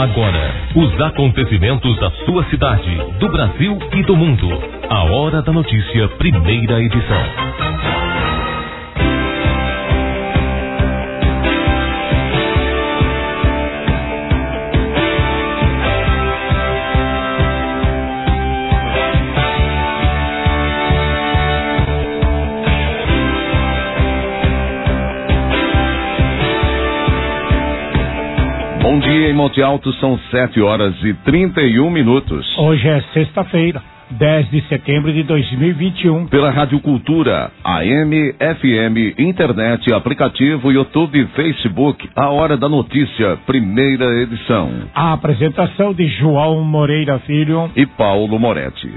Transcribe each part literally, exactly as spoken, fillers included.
Agora, os acontecimentos da sua cidade, do Brasil e do mundo. A Hora da Notícia, primeira edição. Bom dia, em Monte Alto são sete horas e trinta e um minutos. Hoje é sexta-feira, dez de setembro de dois mil e vinte e um. Pela Rádio Cultura, A M, F M, internet, aplicativo, YouTube, Facebook, A Hora da Notícia, primeira edição. A apresentação de João Moreira Filho e Paulo Moretti.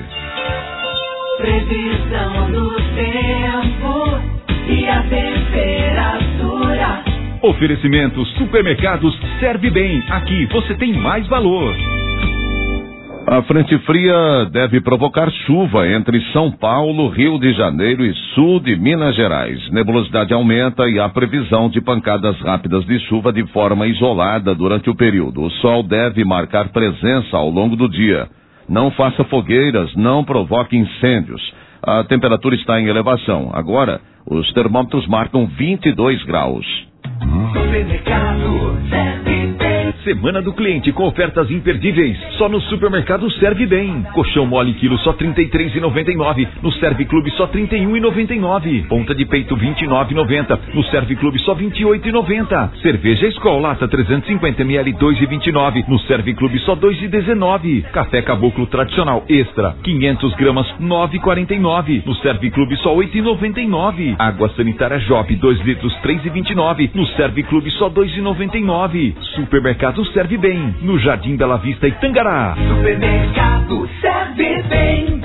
Previsão do tempo e a temperatura. Oferecimento Supermercados Serve Bem. Aqui você tem mais valor. A frente fria deve provocar chuva entre São Paulo, Rio de Janeiro e sul de Minas Gerais. Nebulosidade aumenta e há previsão de pancadas rápidas de chuva de forma isolada durante o período. O sol deve marcar presença ao longo do dia. Não faça fogueiras, não provoque incêndios. A temperatura está em elevação. Agora, os termômetros marcam vinte e dois graus. Supermercado Serve Bem. Semana do cliente com ofertas imperdíveis. Só no Supermercado Serve Bem. Colchão mole quilo só trinta e três reais e noventa e nove centavos. No Serve Clube só trinta e um reais e noventa e nove centavos. Ponta de peito vinte e nove reais e noventa centavos. No Serve Clube só vinte e oito reais e noventa centavos. Cerveja Skol lata trezentos e cinquenta mililitros dois reais e vinte e nove centavos. No Serve Clube só dois reais e dezenove centavos. Café Caboclo tradicional extra quinhentas gramas nove reais e quarenta e nove centavos. No Serve Clube só oito reais e noventa e nove centavos. Água sanitária Jop dois litros três reais e vinte e nove centavos. No Serve Clube só dois reais e noventa e nove centavos. Supermercado Serve Bem, no Jardim Bela Vista e Tangará. Supermercado Serve Bem.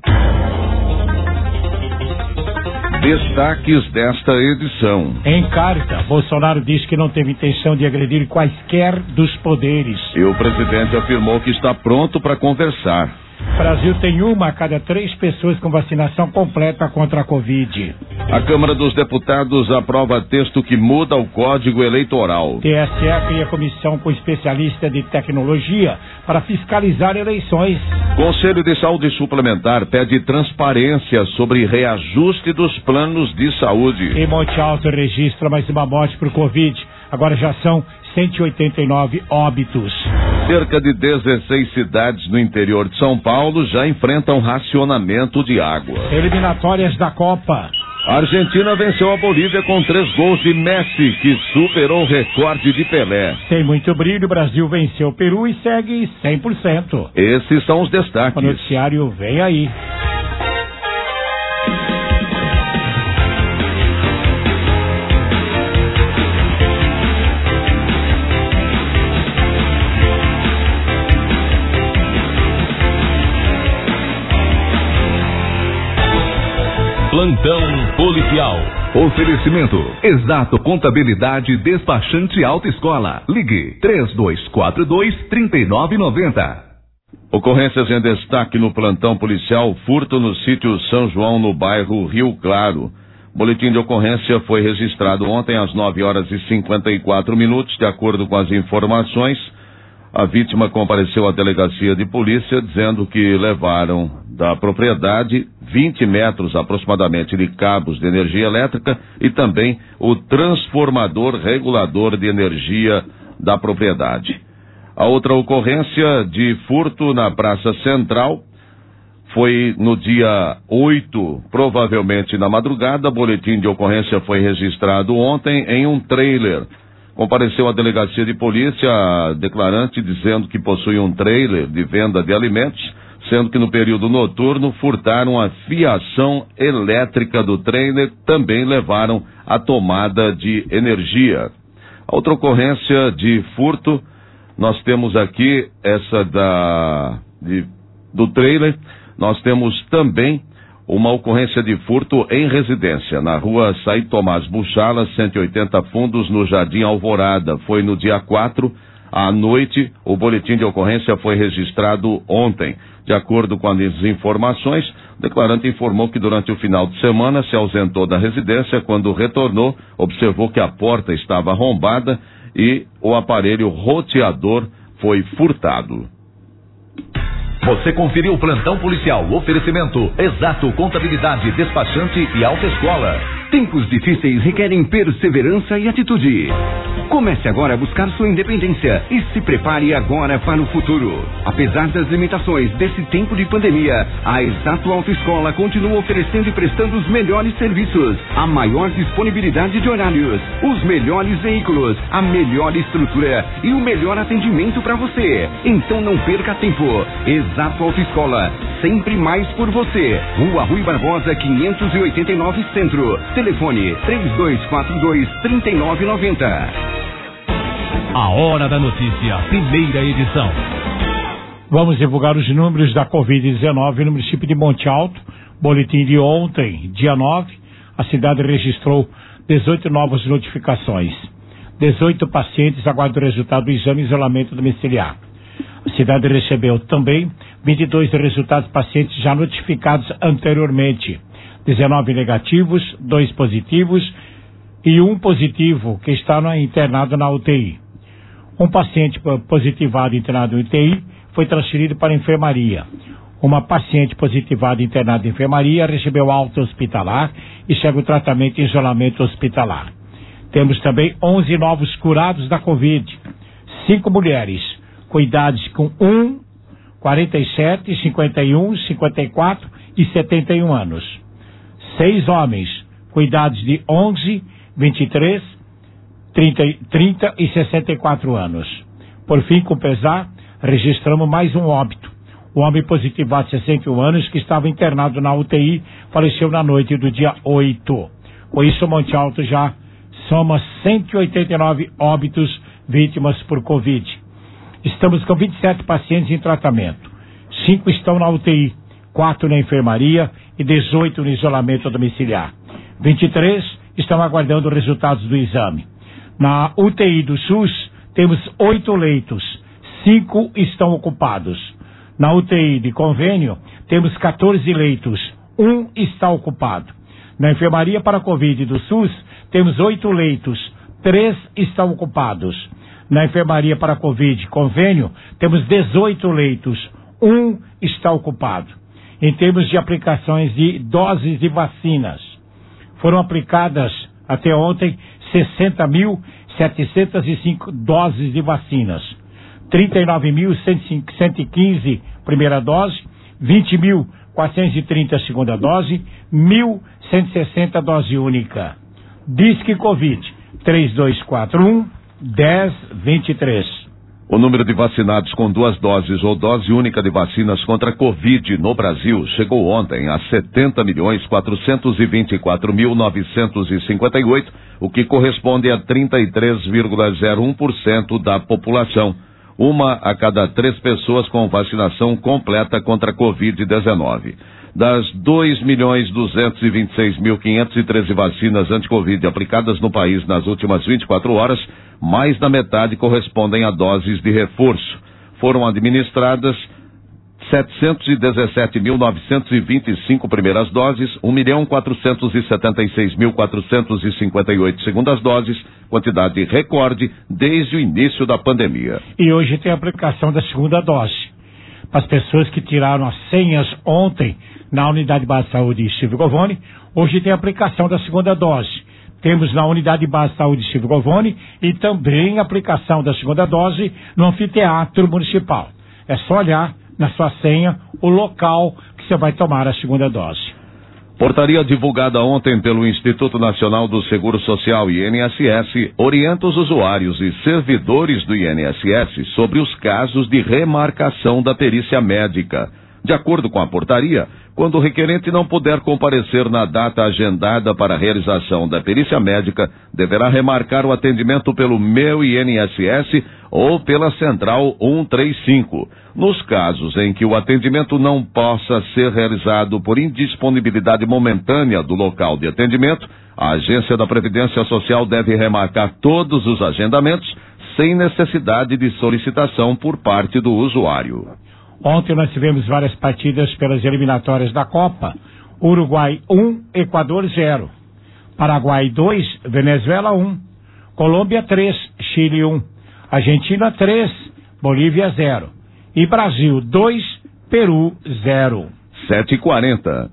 Destaques desta edição. Em carta, Bolsonaro diz que não teve intenção de agredir quaisquer dos poderes. E o presidente afirmou que está pronto para conversar. Brasil tem uma a cada três pessoas com vacinação completa contra a Covid. A Câmara dos Deputados aprova texto que muda o Código Eleitoral. T S E cria comissão com especialista de tecnologia para fiscalizar eleições. Conselho de Saúde Suplementar pede transparência sobre reajuste dos planos de saúde. Em Monte Alto registra mais uma morte por Covid. Agora já são cento e oitenta e nove óbitos. Cerca de dezesseis cidades no interior de São Paulo já enfrentam racionamento de água. Eliminatórias da Copa. A Argentina venceu a Bolívia com três gols de Messi, que superou o recorde de Pelé. Sem muito brilho, o Brasil venceu o Peru e segue cem por cento. Esses são os destaques. O noticiário vem aí. Plantão policial. Oferecimento Exato Contabilidade Despachante Autoescola. Ligue três dois quatro dois, três nove nove zero. Ocorrências em destaque no plantão policial. Furto no sítio São João, no bairro Rio Claro. Boletim de ocorrência foi registrado ontem às nove horas e cinquenta e quatro minutos. De acordo com as informações, a vítima compareceu à delegacia de polícia dizendo que levaram da propriedade vinte metros aproximadamente de cabos de energia elétrica e também o transformador regulador de energia da propriedade. A outra ocorrência de furto na Praça Central foi no dia oito, provavelmente na madrugada. Boletim de ocorrência foi registrado ontem em um trailer. Compareceu à delegacia de polícia a declarante dizendo que possui um trailer de venda de alimentos, sendo que no período noturno furtaram a fiação elétrica do trailer, também levaram a tomada de energia. A outra ocorrência de furto, nós temos aqui essa da, de, do trailer, nós temos também uma ocorrência de furto em residência, na rua Saí Tomás Buchala, cento e oitenta Fundos, no Jardim Alvorada. Foi no dia quatro, à noite. O boletim de ocorrência foi registrado ontem. De acordo com as informações, o declarante informou que durante o final de semana se ausentou da residência. Quando retornou, observou que a porta estava arrombada e o aparelho roteador foi furtado. Você conferiu o plantão policial, oferecimento, Exato Contabilidade, Despachante e Autoescola. Tempos difíceis requerem perseverança e atitude. Comece agora a buscar sua independência e se prepare agora para o futuro. Apesar das limitações desse tempo de pandemia, a Exato Autoescola continua oferecendo e prestando os melhores serviços, a maior disponibilidade de horários, os melhores veículos, a melhor estrutura e o melhor atendimento para você. Então não perca tempo. Exato Autoescola, sempre mais por você. Rua Rui Barbosa, quinhentos e oitenta e nove Centro. Telefone três dois quatro dois, três nove nove zero. A Hora da Notícia, primeira edição. Vamos divulgar os números da covid dezenove no município de Monte Alto. Boletim de ontem, dia nove, a cidade registrou dezoito novas notificações. dezoito pacientes aguardam o resultado do exame de isolamento domiciliar. A cidade recebeu também vinte e dois resultados de pacientes já notificados anteriormente. dezenove negativos, dois positivos e um positivo que está internado na U T I. Um paciente positivado internado em U T I foi transferido para a enfermaria. Uma paciente positivada internada em enfermaria recebeu alta hospitalar e segue o tratamento em isolamento hospitalar. Temos também onze novos curados da Covid. Cinco mulheres com idades com um, quarenta e sete, cinquenta e um, cinquenta e quatro e setenta e um anos. Seis homens com idades de onze, vinte e três, trinta e sessenta e quatro anos. Por fim, com pesar, registramos mais um óbito. O homem positivado de sessenta e um anos que estava internado na U T I faleceu na noite do dia oito. Com isso, Monte Alto já soma cento e oitenta e nove óbitos vítimas por Covid. Estamos com vinte e sete pacientes em tratamento. Cinco estão na U T I, quatro na enfermaria e dezoito no isolamento domiciliar. vinte e três estão aguardando resultados do exame. Na U T I do SUS, temos oito leitos, cinco estão ocupados. Na U T I de convênio, temos quatorze leitos, um está ocupado. Na enfermaria para Covid do SUS, temos oito leitos, três estão ocupados. Na enfermaria para Covid convênio, temos dezoito leitos, um está ocupado. Em termos de aplicações de doses de vacinas, foram aplicadas até ontem sessenta mil setecentas e cinco doses de vacinas, trinta e nove mil cento e quinze primeira dose, vinte mil quatrocentos e trinta segunda dose, mil cento e sessenta dose única. Disque Covid três dois quatro um, dez vinte e três. O número de vacinados com duas doses ou dose única de vacinas contra a Covid no Brasil chegou ontem a setenta milhões quatrocentos e vinte e quatro mil novecentos e cinquenta e oito, o que corresponde a trinta e três vírgula zero um por cento da população. Uma a cada três pessoas com vacinação completa contra a Covid dezenove. Das dois milhões duzentos e vinte e seis mil quinhentos e treze vacinas anti-Covid aplicadas no país nas últimas vinte e quatro horas, mais da metade correspondem a doses de reforço. Foram administradas setecentos e dezessete mil novecentos e vinte e cinco primeiras doses, um milhão quatrocentos e setenta e seis mil quatrocentos e cinquenta e oito segundas doses, quantidade recorde desde o início da pandemia. E hoje tem a aplicação da segunda dose. Para as pessoas que tiraram as senhas ontem na Unidade Básica de Saúde Silvio Govoni, hoje tem a aplicação da segunda dose. Temos na Unidade Básica de Saúde Silvio Govoni e também a aplicação da segunda dose no Anfiteatro Municipal. É só olhar na sua senha o local que você vai tomar a segunda dose. Portaria divulgada ontem pelo Instituto Nacional do Seguro Social I N S S orienta os usuários e servidores do I N S S sobre os casos de remarcação da perícia médica. De acordo com a portaria, quando o requerente não puder comparecer na data agendada para a realização da perícia médica, deverá remarcar o atendimento pelo Meu I N S S ou pela Central cento e trinta e cinco. Nos casos em que o atendimento não possa ser realizado por indisponibilidade momentânea do local de atendimento, a Agência da Previdência Social deve remarcar todos os agendamentos sem necessidade de solicitação por parte do usuário. Ontem nós tivemos várias partidas pelas eliminatórias da Copa. Uruguai um, Equador zero. Paraguai dois, Venezuela um. Colômbia três, Chile um. Argentina três, Bolívia zero. E Brasil dois, Peru zero. sete e quarenta.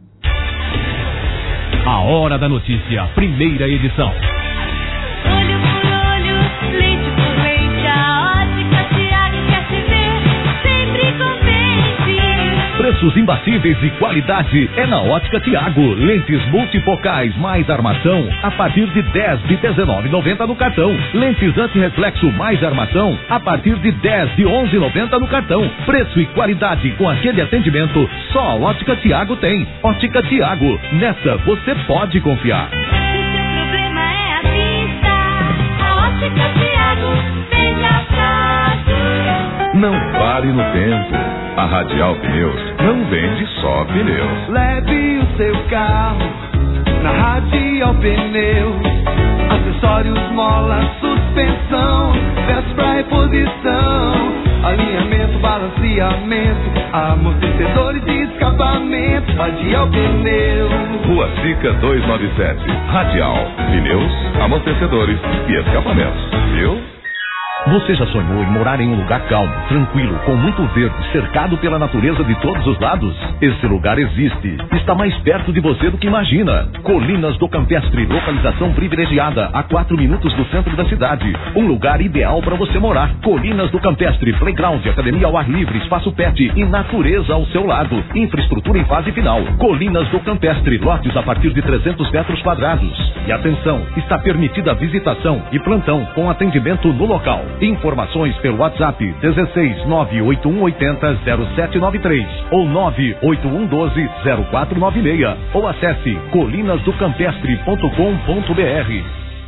A Hora da Notícia, primeira edição. Olho por olho, leite por leite, a ótica Tiago quer te ver sempre contente. Preços imbatíveis e qualidade é na Ótica Tiago. Lentes multifocais mais armação a partir de dez de dezenove reais e noventa centavos no cartão. Lentes antirreflexo mais armação a partir de dez de onze reais e noventa centavos no cartão. Preço e qualidade com aquele atendimento só a Ótica Tiago tem. Ótica Tiago, nessa você pode confiar. Se seu problema é a vista, a ótica Tiago veja fácil. Não pare no tempo. A Radial Pneus não vende só pneus. Leve o seu carro na Radial Pneus. Acessórios, mola, suspensão, peças pra reposição, alinhamento, balanceamento, amortecedores e escapamento. Radial Pneus. Rua Sica duzentos e noventa e sete. Radial Pneus, amortecedores e escapamentos. Viu? Você já sonhou em morar em um lugar calmo, tranquilo, com muito verde, cercado pela natureza de todos os lados? Esse lugar existe. Está mais perto de você do que imagina. Colinas do Campestre, localização privilegiada, a quatro minutos do centro da cidade. Um lugar ideal para você morar. Colinas do Campestre, playground, academia ao ar livre, espaço pet e natureza ao seu lado. Infraestrutura em fase final. Colinas do Campestre, lotes a partir de trezentos metros quadrados. E atenção, está permitida a visitação e plantão com atendimento no local. Informações pelo WhatsApp dezesseis nove oito um oito zero zero sete nove três ou nove oito um um dois zero quatro nove seis ou acesse colinas do campestre ponto com ponto br.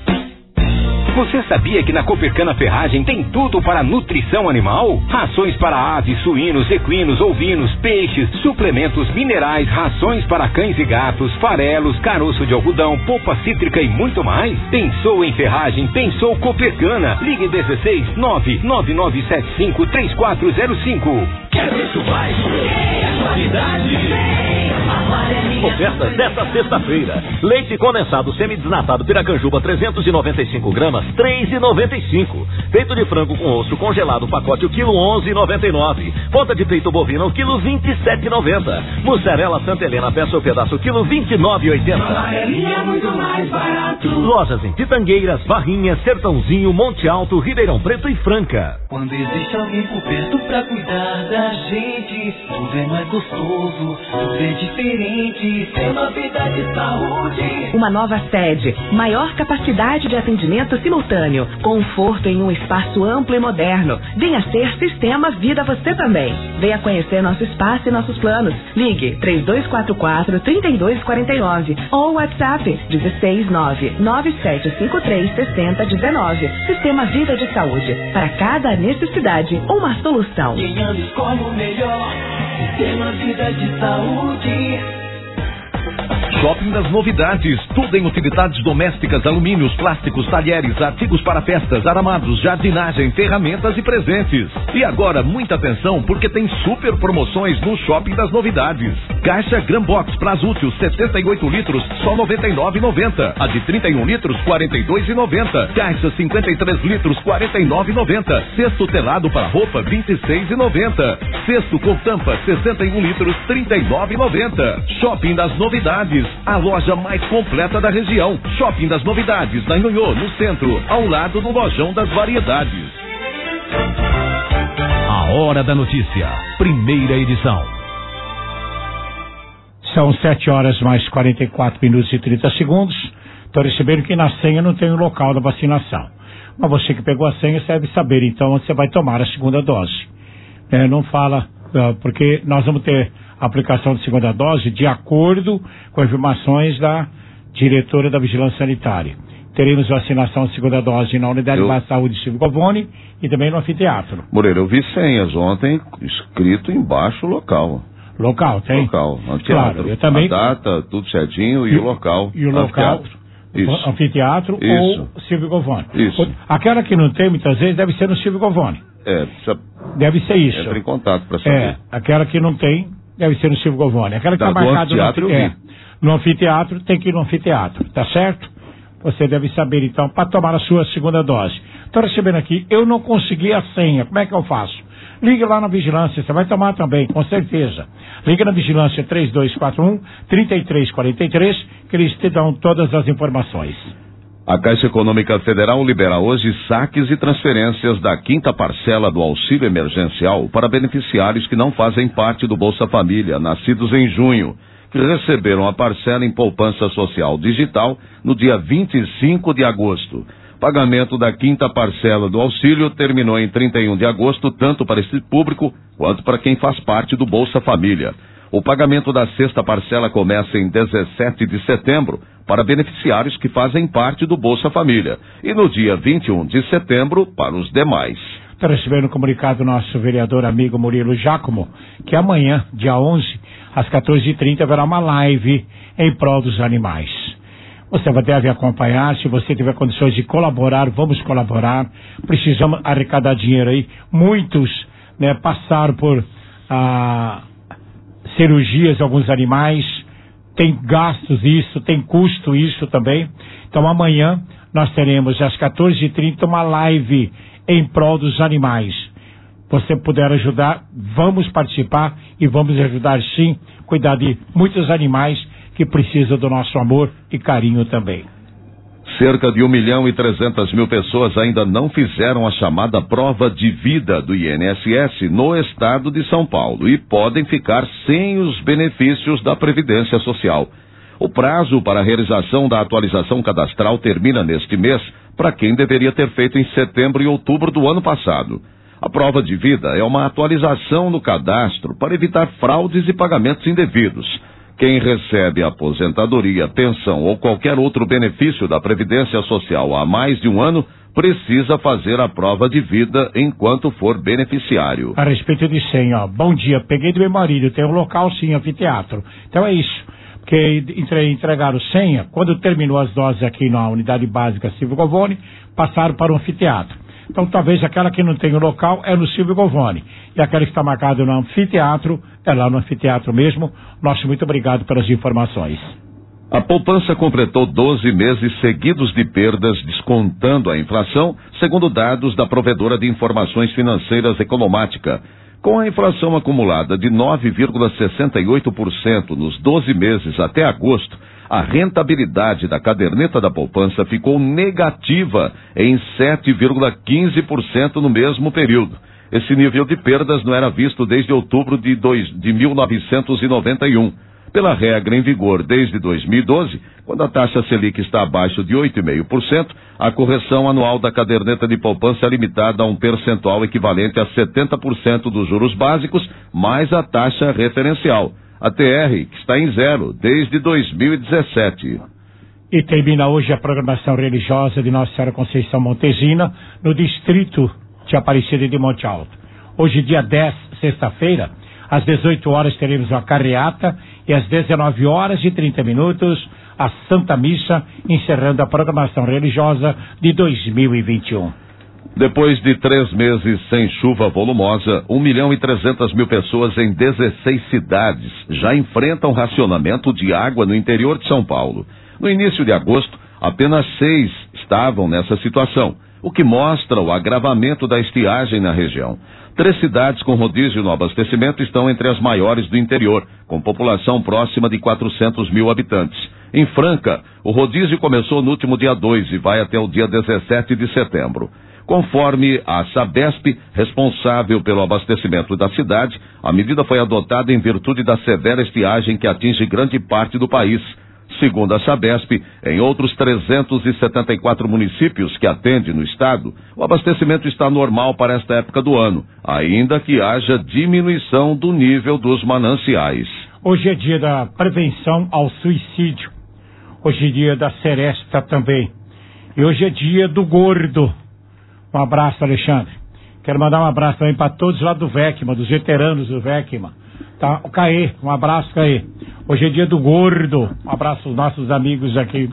Você sabia que na Coopercana Ferragem tem tudo para nutrição animal? Rações para aves, suínos, equinos, ovinos, peixes, suplementos minerais, rações para cães e gatos, farelos, caroço de algodão, polpa cítrica e muito mais. Pensou em ferragem? Pensou Coopercana. Ligue dezesseis nove nove nove sete cinco três quatro zero cinco. Quer preço baixo? É qualidade. Ofertas desta sexta-feira. Leite condensado semidesnatado Piracanjuba trezentos e noventa e cinco gramas, três reais e noventa e cinco centavos. Peito de frango com osso congelado pacote o quilo onze reais e noventa e nove centavos. Ponta de peito bovino o quilo vinte e sete reais e noventa centavos. Mussarela Santa Helena peça o pedaço quilo vinte e nove reais e oitenta centavos. É muito mais barato. Lojas em Pitangueiras, Barrinha, Sertãozinho, Monte Alto, Ribeirão Preto e Franca. Quando existe alguém por perto pra cuidar da gente, tudo é mais gostoso, tudo é diferente. É uma vida de saúde. Uma nova sede, maior capacidade de atendimento simultâneo, conforto em um espaço amplo e moderno. Venha ser Sistema Vida você também. Venha conhecer nosso espaço e nossos planos. Ligue três dois quatro quatro, três dois quatro nove ou WhatsApp dezesseis nove nove sete cinco três seis zero um nove. Sistema Vida de Saúde. Para cada necessidade, uma solução. Quem anda escolhe o melhor. Sistema Vida de Saúde. Shopping das Novidades, tudo em utilidades domésticas, alumínios, plásticos, talheres, artigos para festas, aramados, jardinagem, ferramentas e presentes. E agora, muita atenção, porque tem super promoções no Shopping das Novidades. Caixa Grambox Prazútil, setenta e oito litros, só noventa e nove reais e noventa centavos. A de trinta e um litros, quarenta e dois reais e noventa centavos. Caixa cinquenta e três litros, quarenta e nove reais e noventa centavos. Cesto telado para roupa, vinte e seis reais e noventa centavos. Cesto com tampa, sessenta e um litros, trinta e nove reais e noventa centavos. Shopping das Novidades, a loja mais completa da região. Shopping das Novidades, na Nhonhô, no centro, ao lado do Lojão das Variedades. A Hora da Notícia, primeira edição. São sete horas mais quarenta e quatro minutos e trinta segundos. Estou recebendo que na senha não tem o local da vacinação. Mas você que pegou a senha, você deve saber então onde você vai tomar a segunda dose. É, não fala, porque nós vamos ter a aplicação de segunda dose de acordo com informações da diretora da Vigilância Sanitária. Teremos vacinação de segunda dose na Unidade eu... de Saúde Silvio Govone e também no anfiteatro. Moreira, eu vi senhas ontem escrito embaixo o local. Local, tem? Local, anfiteatro. Claro, eu também... A data, tudo certinho e, e o local. E o local, Isso. anfiteatro Isso. ou Silvio Govone. Isso. Aquela que não tem, muitas vezes, deve ser no Silvio Govone. É, precisa... Deve ser isso. Entra em contato para saber. É, aquela que não tem, deve ser no Silvio Govone. Aquela que está marcada no anfiteatro, é, no anfiteatro, tem que ir no anfiteatro, tá certo? Você deve saber, então, para tomar a sua segunda dose. Estou recebendo aqui, eu não consegui a senha, como é que eu faço? ligue lá na Vigilância, você vai tomar também, com certeza. Liga na Vigilância três dois quatro um, três três quatro três, que eles te dão todas as informações. A Caixa Econômica Federal libera hoje saques e transferências da quinta parcela do auxílio emergencial para beneficiários que não fazem parte do Bolsa Família, nascidos em junho, que receberam a parcela em poupança social digital no dia vinte e cinco de agosto. Pagamento da quinta parcela do auxílio terminou em trinta e um de agosto, tanto para esse público quanto para quem faz parte do Bolsa Família. O pagamento da sexta parcela começa em dezessete de setembro para beneficiários que fazem parte do Bolsa Família e no dia vinte e um de setembro para os demais. Está recebendo o comunicado do nosso vereador amigo Murilo Giacomo, que amanhã, dia onze, às quatorze e trinta, haverá uma live em prol dos animais. Você deve acompanhar, se você tiver condições de colaborar, vamos colaborar. Precisamos arrecadar dinheiro aí. Muitos, né, passaram por ah, cirurgias de alguns animais, tem gastos isso, tem custo isso também. Então amanhã nós teremos às quatorze e trinta uma live em prol dos animais. Você puder ajudar, vamos participar e vamos ajudar sim, cuidar de muitos animais que precisam do nosso amor e carinho também. Cerca de um milhão e trezentas mil pessoas ainda não fizeram a chamada prova de vida do I N S S no estado de São Paulo e podem ficar sem os benefícios da Previdência Social. O prazo para a realização da atualização cadastral termina neste mês para quem deveria ter feito em setembro e outubro do ano passado. A prova de vida é uma atualização no cadastro para evitar fraudes e pagamentos indevidos. Quem recebe aposentadoria, pensão ou qualquer outro benefício da Previdência Social há mais de um ano, precisa fazer a prova de vida enquanto for beneficiário. A respeito de senha, ó, bom dia, peguei do meu marido, tem um local sim, anfiteatro. Então é isso, porque entre, entregaram senha, quando terminou as doses aqui na unidade básica Silvio Govone, passaram para o anfiteatro. Então, talvez aquela que não tem o local é no Silvio Govone. E aquela que está marcada no anfiteatro, é lá no anfiteatro mesmo. Nosso muito obrigado pelas informações. A poupança completou doze meses seguidos de perdas, descontando a inflação, segundo dados da provedora de informações financeiras Economática. Com a inflação acumulada de nove vírgula sessenta e oito por cento nos doze meses até agosto, a rentabilidade da caderneta da poupança ficou negativa em sete vírgula quinze por cento no mesmo período. Esse nível de perdas não era visto desde outubro de, dois, de mil novecentos e noventa e um. Pela regra em vigor desde dois mil e doze, quando a taxa Selic está abaixo de oito vírgula cinco por cento, a correção anual da caderneta de poupança é limitada a um percentual equivalente a setenta por cento dos juros básicos, mais a taxa referencial. A T R, que está em zero desde dois mil e dezessete. E termina hoje a programação religiosa de Nossa Senhora Conceição Montesina, no distrito de Aparecida de Monte Alto. Hoje, dia dez, sexta-feira, às dezoito horas teremos uma carreata e às dezenove horas e trinta minutos a Santa Missa, encerrando a programação religiosa de dois mil e vinte e um. Depois de três meses sem chuva volumosa, um milhão e trezentas mil pessoas em dezesseis cidades já enfrentam racionamento de água no interior de São Paulo. No início de agosto, apenas seis estavam nessa situação, o que mostra o agravamento da estiagem na região. Três cidades com rodízio no abastecimento estão entre as maiores do interior, com população próxima de quatrocentos mil habitantes. Em Franca, o rodízio começou no último dia dois e vai até o dia dezessete de setembro. Conforme a Sabesp, responsável pelo abastecimento da cidade, a medida foi adotada em virtude da severa estiagem que atinge grande parte do país. Segundo a Sabesp, em outros trezentos e setenta e quatro municípios que atende no estado, o abastecimento está normal para esta época do ano, ainda que haja diminuição do nível dos mananciais. Hoje é dia da prevenção ao suicídio. Hoje é dia da seresta também. E hoje é dia do gordo. Um abraço, Alexandre. Quero mandar um abraço também para todos lá do Vecma, dos veteranos do Vecma. Tá? O Caê, um abraço, Caê. Hoje é dia do gordo. Um abraço aos nossos amigos aqui.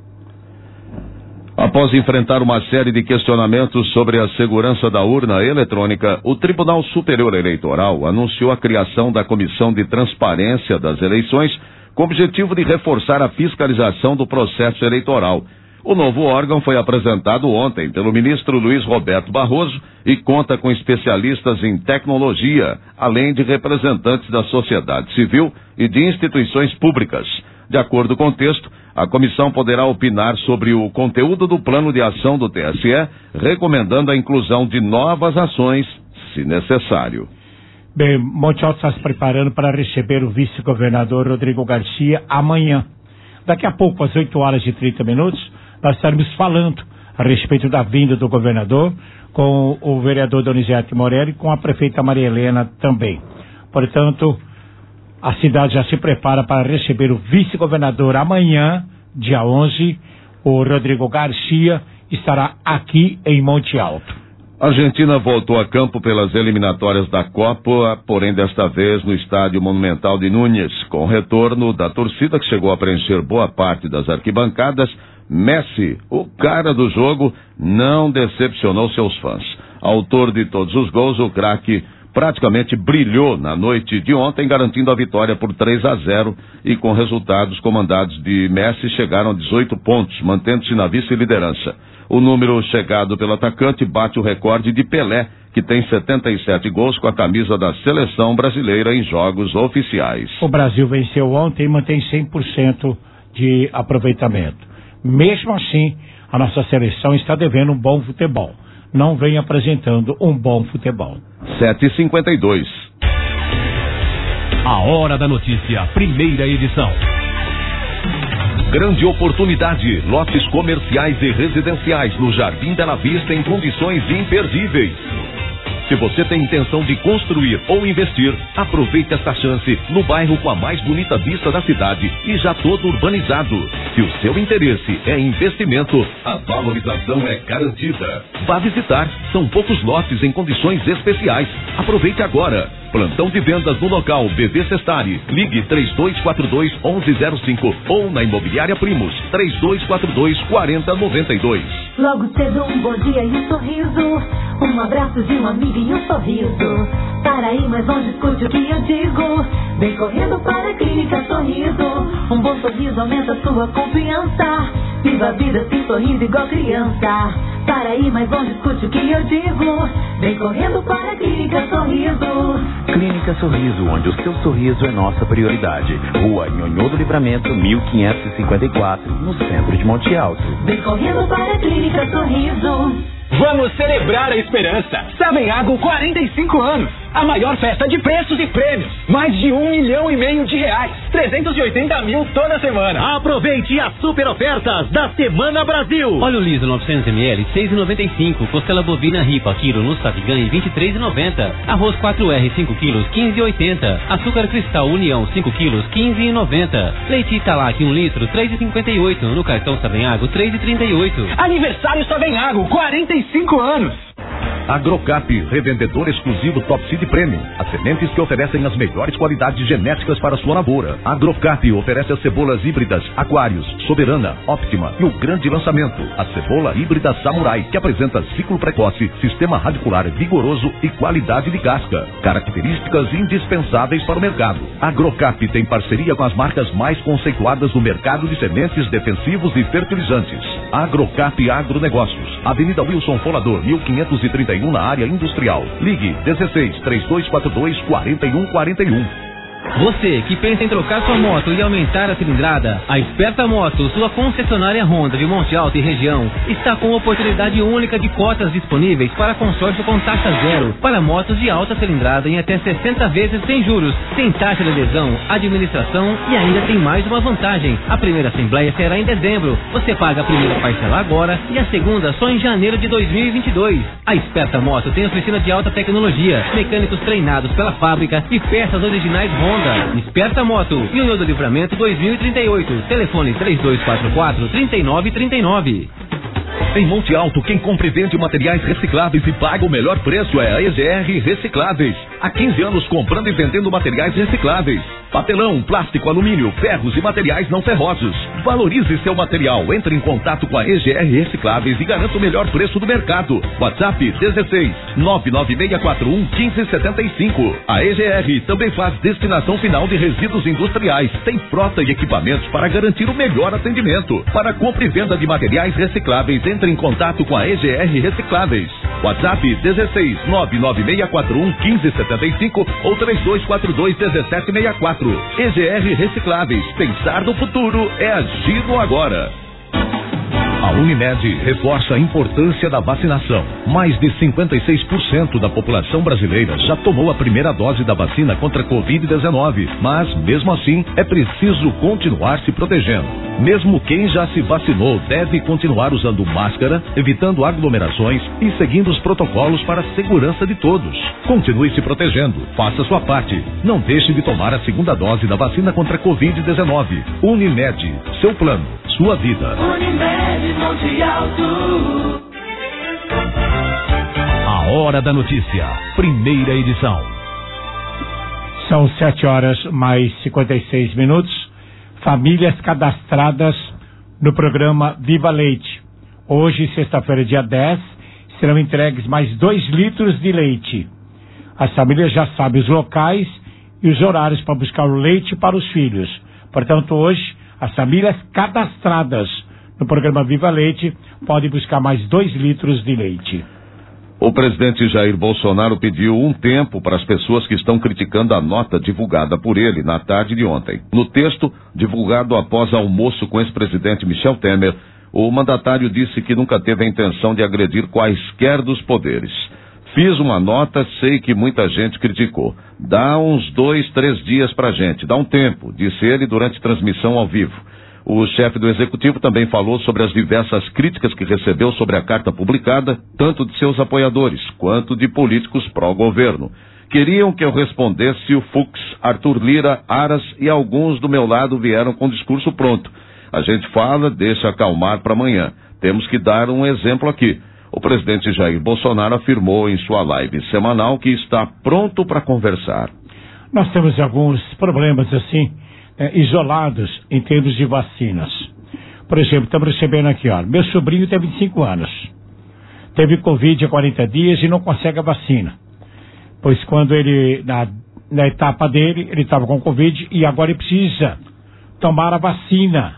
Após enfrentar uma série de questionamentos sobre a segurança da urna eletrônica, o Tribunal Superior Eleitoral anunciou a criação da Comissão de Transparência das Eleições com o objetivo de reforçar a fiscalização do processo eleitoral. O novo órgão foi apresentado ontem pelo ministro Luiz Roberto Barroso e conta com especialistas em tecnologia, além de representantes da sociedade civil e de instituições públicas. De acordo com o texto, a comissão poderá opinar sobre o conteúdo do plano de ação do T S E, recomendando a inclusão de novas ações, se necessário. Bem, Monte Alto está se preparando para receber o vice-governador Rodrigo Garcia amanhã. Daqui a pouco, às oito horas e trinta minutos, nós estaremos falando a respeito da vinda do governador com o vereador Donizete Morelli e com a prefeita Maria Helena também. Portanto, a cidade já se prepara para receber o vice-governador amanhã, dia onze. O Rodrigo Garcia estará aqui em Monte Alto. A Argentina voltou a campo pelas eliminatórias da Copa, porém desta vez no Estádio Monumental de Núñez. Com o retorno da torcida que chegou a preencher boa parte das arquibancadas, Messi, o cara do jogo, não decepcionou seus fãs. Autor de todos os gols, o craque praticamente brilhou na noite de ontem, garantindo a vitória por três a zero, e com resultados comandados de Messi chegaram a dezoito pontos, mantendo-se na vice-liderança. O número chegado pelo atacante bate o recorde de Pelé, que tem setenta e sete gols com a camisa da seleção brasileira em jogos oficiais. O Brasil venceu ontem e mantém cem por cento de aproveitamento. Mesmo assim, a nossa seleção está devendo um bom futebol. Não vem apresentando um bom futebol. sete e cinquenta e dois. A Hora da Notícia, primeira edição. Grande oportunidade, lotes comerciais e residenciais no Jardim Bela Vista em condições imperdíveis. Se você tem intenção de construir ou investir, aproveite esta chance no bairro com a mais bonita vista da cidade e já todo urbanizado. Se o seu interesse é investimento, a valorização é garantida. Vá visitar, são poucos lotes em condições especiais. Aproveite agora. Plantão de vendas no local B V Sestari. Ligue três dois quatro dois, onze zero cinco ou na Imobiliária Primos três dois quatro dois, quatro zero nove dois. Logo cedo um bom dia e um sorriso, um abraço de um amigo e um sorriso. Para aí, mas não discute o que eu digo. Vem correndo para a Clínica Sorriso. Um bom sorriso aumenta sua confiança. Viva a vida assim sorrindo igual criança. Para aí, mas não discute o que eu digo. Vem correndo para a Clínica Sorriso. Clínica Sorriso, onde o seu sorriso é nossa prioridade. Rua Nhonhô do Livramento, mil quinhentos e cinquenta e quatro, no centro de Monte Alto. Vem correndo para a Clínica Sorriso. Vamos celebrar a esperança. Savenhago, quarenta e cinco anos. A maior festa de preços e prêmios. Mais de um milhão e meio de reais. trezentos e oitenta mil toda semana. Aproveite as super ofertas da Semana Brasil. Óleo liso novecentos mililitros, seis reais e noventa e cinco. Costela bovina ripa, quilo no Savigan, vinte e três reais e noventa centavos. Arroz quatro R, cinco quilos, quinze reais e oitenta centavos. Açúcar Cristal União, cinco quilos, quinze reais e noventa centavos. Leite Italac, um litro, três reais e cinquenta e oito centavos. No cartão Savenhago, três reais e trinta e oito centavos. Aniversário Savenhago, quarenta e cinco anos. Agrocap, revendedor exclusivo Top Seed Premium. As sementes que oferecem as melhores qualidades genéticas para sua lavoura. Agrocap oferece as cebolas híbridas Aquários, Soberana, Optima e o grande lançamento, a cebola híbrida Samurai, que apresenta ciclo precoce, sistema radicular vigoroso e qualidade de casca. Características indispensáveis para o mercado. Agrocap tem parceria com as marcas mais conceituadas do mercado de sementes defensivos e fertilizantes. Agrocap Agronegócios, Avenida Wilson Folador, mil quinhentos e trinta e um, na área industrial. Ligue dezesseis, três dois quatro dois, quatro um quatro um. Você que pensa em trocar sua moto e aumentar a cilindrada, a Esperta Moto, sua concessionária Honda de Monte Alto e região, está com oportunidade única de cotas disponíveis para consórcio com taxa zero para motos de alta cilindrada em até sessenta vezes sem juros, sem taxa de adesão, administração e ainda tem mais uma vantagem. A primeira assembleia será em dezembro. Você paga a primeira parcela agora e a segunda só em janeiro de dois mil e vinte e dois. A Esperta Moto tem oficina de alta tecnologia, mecânicos treinados pela fábrica e peças originais Honda. Esperta Moto, Nhonhô do Livramento dois mil e trinta e oito. Telefone três dois quatro quatro, três nove três nove. Em Monte Alto, quem compra e vende materiais recicláveis e paga o melhor preço é a E G R Recicláveis. Há quinze anos comprando e vendendo materiais recicláveis. Papelão, plástico, alumínio, ferros e materiais não ferrosos. Valorize seu material. Entre em contato com a E G R Recicláveis e garanta o melhor preço do mercado. WhatsApp dezesseis nove nove seis quatro um um cinco sete cinco. A E G R também faz destinação final de resíduos industriais. Tem frota e equipamentos para garantir o melhor atendimento. Para compra e venda de materiais recicláveis, entre em contato com a E G R Recicláveis. WhatsApp dezesseis nove nove seis quatro um um cinco sete cinco ou três dois quatro dois um sete seis quatro. E G R Recicláveis. Pensar no futuro é agir no agora. A Unimed reforça a importância da vacinação. Mais de cinquenta e seis por cento da população brasileira já tomou a primeira dose da vacina contra a covid dezenove, mas mesmo assim é preciso continuar se protegendo. Mesmo quem já se vacinou deve continuar usando máscara, evitando aglomerações e seguindo os protocolos para a segurança de todos. Continue se protegendo, faça sua parte. Não deixe de tomar a segunda dose da vacina contra a covid dezenove. Unimed, seu plano, sua vida. Unimed Monte Alto. A Hora da Notícia, primeira edição. São sete horas mais cinquenta e seis minutos. Famílias cadastradas no programa Viva Leite. Hoje, sexta-feira, dia dez, serão entregues mais dois litros de leite. As famílias já sabem os locais e os horários para buscar o leite para os filhos. Portanto, hoje, as famílias cadastradas no programa Viva Leite podem buscar mais dois litros de leite. O presidente Jair Bolsonaro pediu um tempo para as pessoas que estão criticando a nota divulgada por ele na tarde de ontem. No texto, divulgado após almoço com o ex-presidente Michel Temer, o mandatário disse que nunca teve a intenção de agredir quaisquer dos poderes. Fiz uma nota, sei que muita gente criticou. Dá uns dois, três dias pra gente, dá um tempo, disse ele durante transmissão ao vivo. O chefe do executivo também falou sobre as diversas críticas que recebeu sobre a carta publicada, tanto de seus apoiadores quanto de políticos pró-governo. Queriam que eu respondesse o Fux, Arthur Lira, Aras e alguns do meu lado vieram com o discurso pronto. A gente fala, deixa acalmar para amanhã. Temos que dar um exemplo aqui. O presidente Jair Bolsonaro afirmou em sua live semanal que está pronto para conversar. Nós temos alguns problemas assim, É, isolados em termos de vacinas. Por exemplo, estamos recebendo aqui, ó, meu sobrinho tem vinte e cinco anos, teve Covid há quarenta dias e não consegue a vacina, pois quando ele, na, na etapa dele, ele estava com Covid e agora ele precisa tomar a vacina,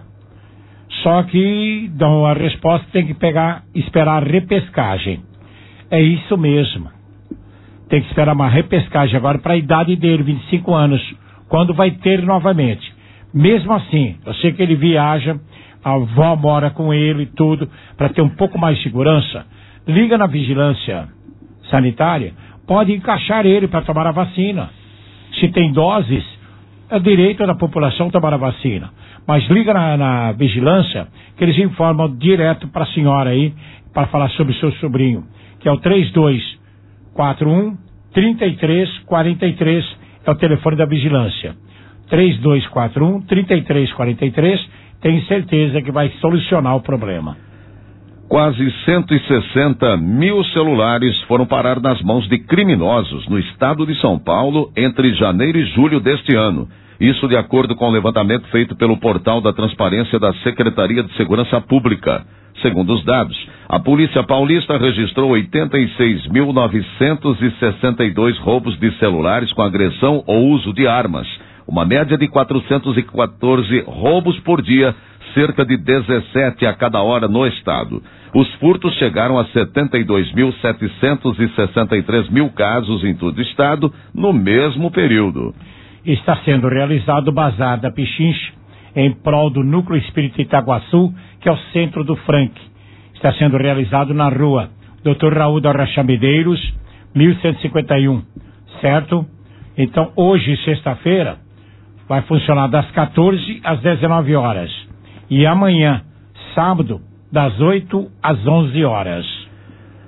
só que dão a resposta, tem que pegar, esperar a repescagem. É isso mesmo, tem que esperar uma repescagem agora para a idade dele, vinte e cinco anos, quando vai ter novamente. Mesmo assim, eu sei que ele viaja, a avó mora com ele e tudo, para ter um pouco mais de segurança, liga na vigilância sanitária, pode encaixar ele para tomar a vacina. Se tem doses, é direito da população tomar a vacina. Mas liga na, na vigilância, que eles informam direto para a senhora aí, para falar sobre o seu sobrinho, que é o três dois quatro um, três três quatro três, é o telefone da vigilância. três dois quatro um, três três quatro três, tenho certeza que vai solucionar o problema. Quase cento e sessenta mil celulares foram parar nas mãos de criminosos no estado de São Paulo entre janeiro e julho deste ano. Isso de acordo com o levantamento feito pelo portal da Transparência da Secretaria de Segurança Pública. Segundo os dados, a Polícia Paulista registrou oitenta e seis mil novecentos e sessenta e dois roubos de celulares com agressão ou uso de armas, uma média de quatrocentos e quatorze roubos por dia, cerca de dezessete a cada hora no estado. Os furtos chegaram a setenta e dois mil setecentos e sessenta e três mil casos em todo o estado no mesmo período. Está sendo realizado o Bazar da Pichincha em prol do Núcleo Espírita Itaguaçu, que é o centro do Frank. Está sendo realizado na rua doutor Raul da Rocha Medeiros, mil cento e cinquenta e um, certo? Então, hoje, sexta-feira, vai funcionar das quatorze às dezenove horas. E amanhã, sábado, das oito às onze horas.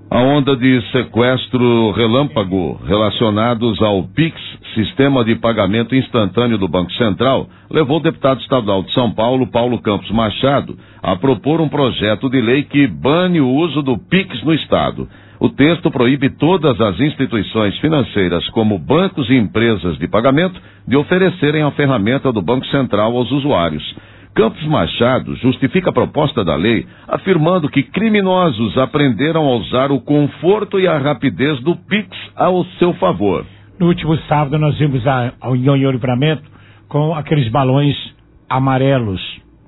A onda de sequestro relâmpago relacionados ao Pix, Sistema de Pagamento Instantâneo do Banco Central, levou o deputado estadual de São Paulo, Paulo Campos Machado, a propor um projeto de lei que bane o uso do Pix no estado. O texto proíbe todas as instituições financeiras, como bancos e empresas de pagamento, de oferecerem a ferramenta do Banco Central aos usuários. Campos Machado justifica a proposta da lei, afirmando que criminosos aprenderam a usar o conforto e a rapidez do Pix ao seu favor. No último sábado nós vimos a, ao Nhonhô Livramento com aqueles balões amarelos.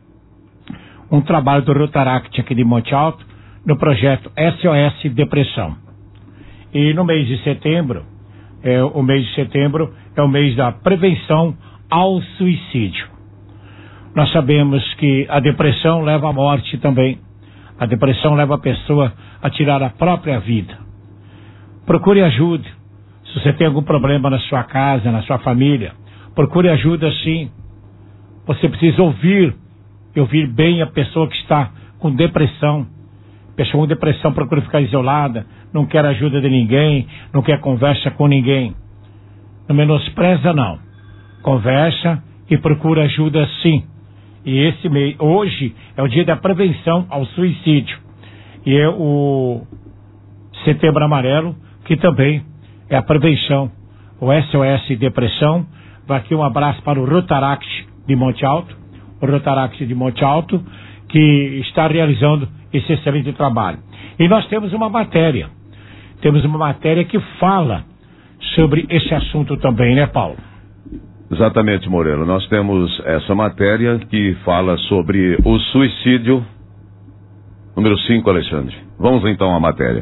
Um trabalho do Rotaract aqui de Monte Alto, no projeto S O S Depressão. E no mês de setembro, é, o mês de setembro é o mês da prevenção ao suicídio. Nós sabemos que a depressão leva à morte também. A depressão leva a pessoa a tirar a própria vida. Procure ajuda. Se você tem algum problema na sua casa, na sua família, procure ajuda sim. Você precisa ouvir, ouvir bem a pessoa que está com depressão. Pessoa com depressão procura ficar isolada, não quer ajuda de ninguém, não quer conversa com ninguém. Não menospreza não. Conversa e procura ajuda sim. E esse mês, hoje é o dia da prevenção ao suicídio. E é o Setembro Amarelo, que também é a prevenção, o S O S Depressão. Vai aqui um abraço para o Rotaract de Monte Alto, o Rotaract de Monte Alto, que está realizando esse excelente trabalho. E nós temos uma matéria, temos uma matéria que fala sobre esse assunto também, né, Paulo? Exatamente, Moreno. Nós temos essa matéria que fala sobre o suicídio. Número cinco, Alexandre. Vamos então à matéria.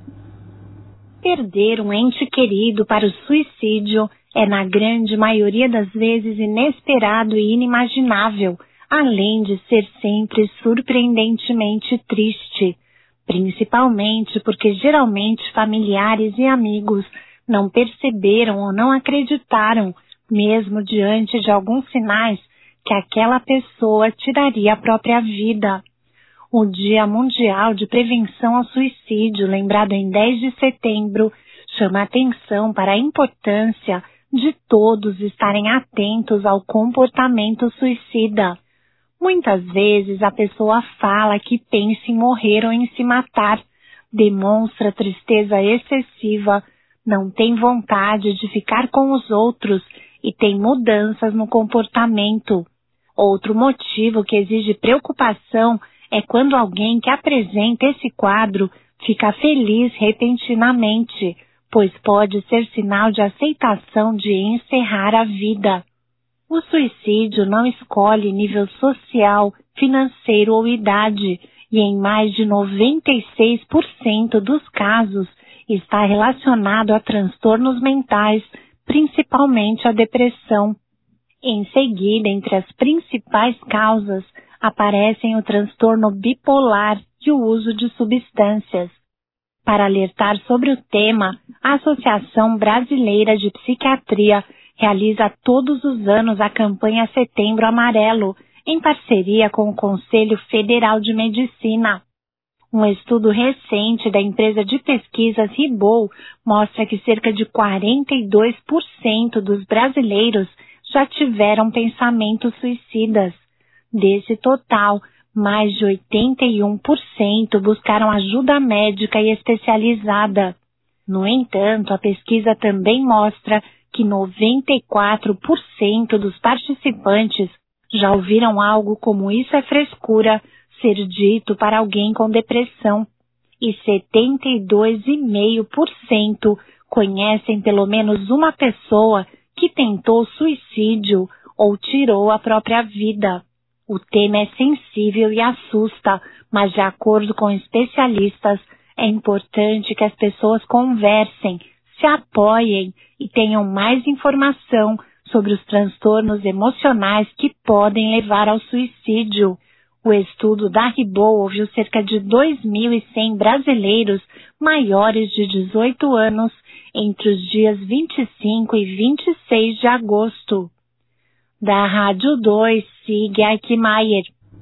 Perder um ente querido para o suicídio é, na grande maioria das vezes, inesperado e inimaginável, além de ser sempre surpreendentemente triste, principalmente porque geralmente familiares e amigos não perceberam ou não acreditaram, mesmo diante de alguns sinais, que aquela pessoa tiraria a própria vida. O Dia Mundial de Prevenção ao Suicídio, lembrado em dez de setembro, chama atenção para a importância de todos estarem atentos ao comportamento suicida. Muitas vezes a pessoa fala que pensa em morrer ou em se matar, demonstra tristeza excessiva, não tem vontade de ficar com os outros e tem mudanças no comportamento. Outro motivo que exige preocupação é quando alguém que apresenta esse quadro fica feliz repentinamente, pois pode ser sinal de aceitação de encerrar a vida. O suicídio não escolhe nível social, financeiro ou idade, e em mais de noventa e seis por cento dos casos está relacionado a transtornos mentais, principalmente a depressão. Em seguida, entre as principais causas, aparecem o transtorno bipolar e o uso de substâncias. Para alertar sobre o tema, a Associação Brasileira de Psiquiatria realiza todos os anos a campanha Setembro Amarelo, em parceria com o Conselho Federal de Medicina. Um estudo recente da empresa de pesquisas Ribot mostra que cerca de quarenta e dois por cento dos brasileiros já tiveram pensamentos suicidas. Desse total, mais de oitenta e um por cento buscaram ajuda médica e especializada. No entanto, a pesquisa também mostra que noventa e quatro por cento dos participantes já ouviram algo como "isso é frescura" ser dito para alguém com depressão, e setenta e dois vírgula cinco por cento conhecem pelo menos uma pessoa que tentou suicídio ou tirou a própria vida. O tema é sensível e assusta, mas, de acordo com especialistas, é importante que as pessoas conversem, se apoiem e tenham mais informação sobre os transtornos emocionais que podem levar ao suicídio. O estudo da Ribot ouviu cerca de dois mil e cem brasileiros maiores de dezoito anos entre os dias vinte e cinco e vinte e seis de agosto. Da Rádio dois, Sig Eichmeier.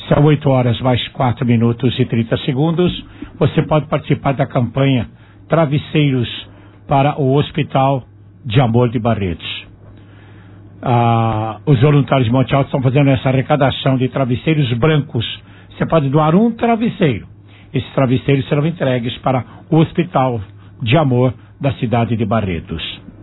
São oito horas mais quatro minutos e trinta segundos. Você pode participar da campanha Travesseiros para o Hospital de Amor de Barretos. Ah, os voluntários de Monte Alto estão fazendo essa arrecadação de travesseiros brancos. Você pode doar um travesseiro. Esses travesseiros serão entregues para o Hospital de Amor da cidade de Barretos.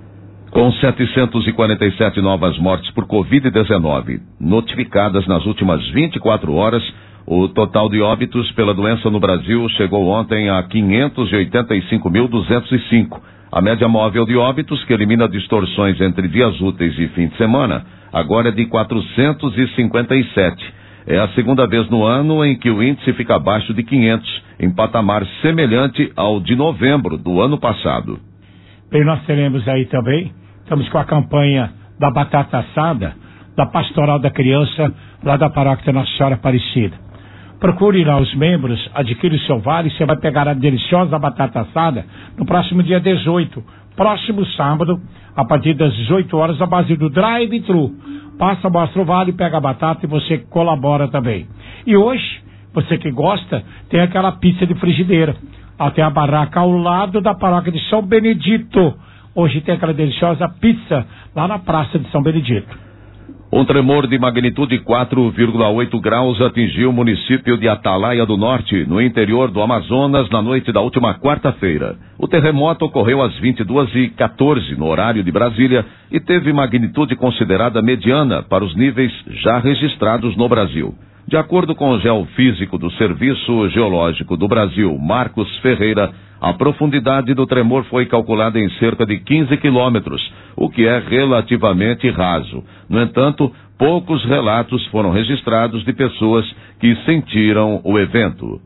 Com setecentas e quarenta e sete novas mortes por covid dezenove notificadas nas últimas vinte e quatro horas, o total de óbitos pela doença no Brasil chegou ontem a quinhentos e oitenta e cinco mil duzentos e cinco. A média móvel de óbitos, que elimina distorções entre dias úteis e fim de semana, agora é de quatrocentos e cinquenta e sete. É a segunda vez no ano em que o índice fica abaixo de quinhentos, em patamar semelhante ao de novembro do ano passado. Bem, nós teremos aí também, estamos com a campanha da batata assada, da Pastoral da Criança, lá da Paróquia Nossa Senhora Aparecida. Procure lá os membros, adquire o seu vale, você vai pegar a deliciosa batata assada no próximo dia dezoito, próximo sábado, a partir das dezoito horas, a base do drive-thru. Passa, mostra o vale, pega a batata e você colabora também. E hoje, você que gosta, tem aquela pizza de frigideira. Até a barraca ao lado da paróquia de São Benedito. Hoje tem aquela deliciosa pizza lá na Praça de São Benedito. Um tremor de magnitude quatro vírgula oito graus atingiu o município de Atalaia do Norte, no interior do Amazonas, na noite da última quarta-feira. O terremoto ocorreu às vinte e duas e quatorze, no horário de Brasília, e teve magnitude considerada mediana para os níveis já registrados no Brasil. De acordo com o geofísico do Serviço Geológico do Brasil, Marcos Ferreira, a profundidade do tremor foi calculada em cerca de quinze quilômetros, o que é relativamente raso. No entanto, poucos relatos foram registrados de pessoas que sentiram o evento.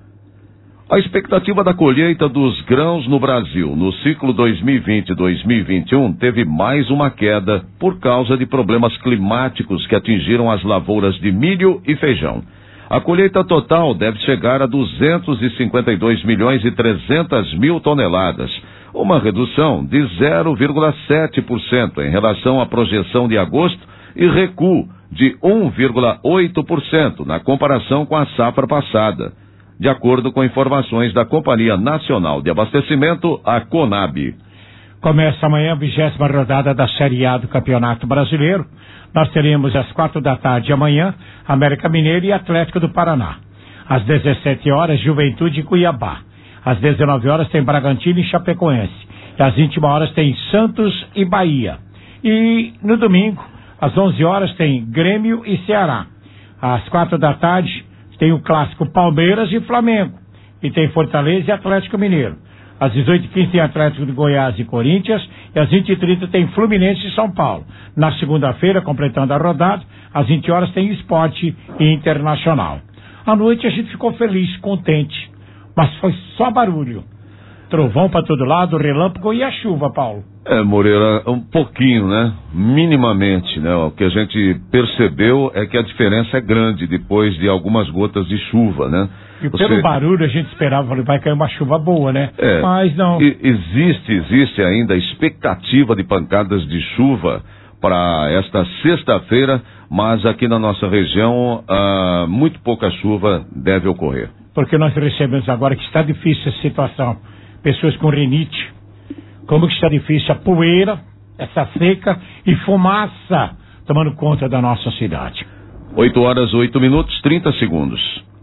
A expectativa da colheita dos grãos no Brasil no ciclo dois mil e vinte a dois mil e vinte e um teve mais uma queda por causa de problemas climáticos que atingiram as lavouras de milho e feijão. A colheita total deve chegar a duzentos e cinquenta e dois milhões e trezentas mil toneladas, uma redução de zero vírgula sete por cento em relação à projeção de agosto e recuo de um vírgula oito por cento na comparação com a safra passada, de acordo com informações da Companhia Nacional de Abastecimento, a CONAB. Começa amanhã a vigésima rodada da Série A do Campeonato Brasileiro. Nós teremos às quatro da tarde amanhã, América Mineiro e Atlético do Paraná. Às dezessete horas, Juventude e Cuiabá. Às dezenove horas tem Bragantino e Chapecoense. E às vinte e uma horas tem Santos e Bahia. E no domingo, às onze horas tem Grêmio e Ceará. Às quatro da tarde tem o clássico Palmeiras e Flamengo. E tem Fortaleza e Atlético Mineiro. Às dezoito e quinze tem Atlético de Goiás e Corinthians. E às vinte e trinta tem Fluminense e São Paulo. Na segunda-feira, completando a rodada, às vinte horas tem Esporte e Internacional. À noite a gente ficou feliz, contente. Mas foi só barulho. Trovão para todo lado, relâmpago e a chuva, Paulo. É, Moreira, um pouquinho, né? Minimamente, né? O que a gente percebeu é que a diferença é grande depois de algumas gotas de chuva, né? E Você... pelo barulho a gente esperava, falei, vai cair uma chuva boa, né? É, mas não. E, existe, existe ainda a expectativa de pancadas de chuva para esta sexta-feira, mas aqui na nossa região, ah, muito pouca chuva deve ocorrer. Porque nós recebemos agora que está difícil essa situação. Pessoas com rinite, como que está difícil a poeira, essa seca e fumaça tomando conta da nossa cidade. oito horas, oito minutos, trinta segundos.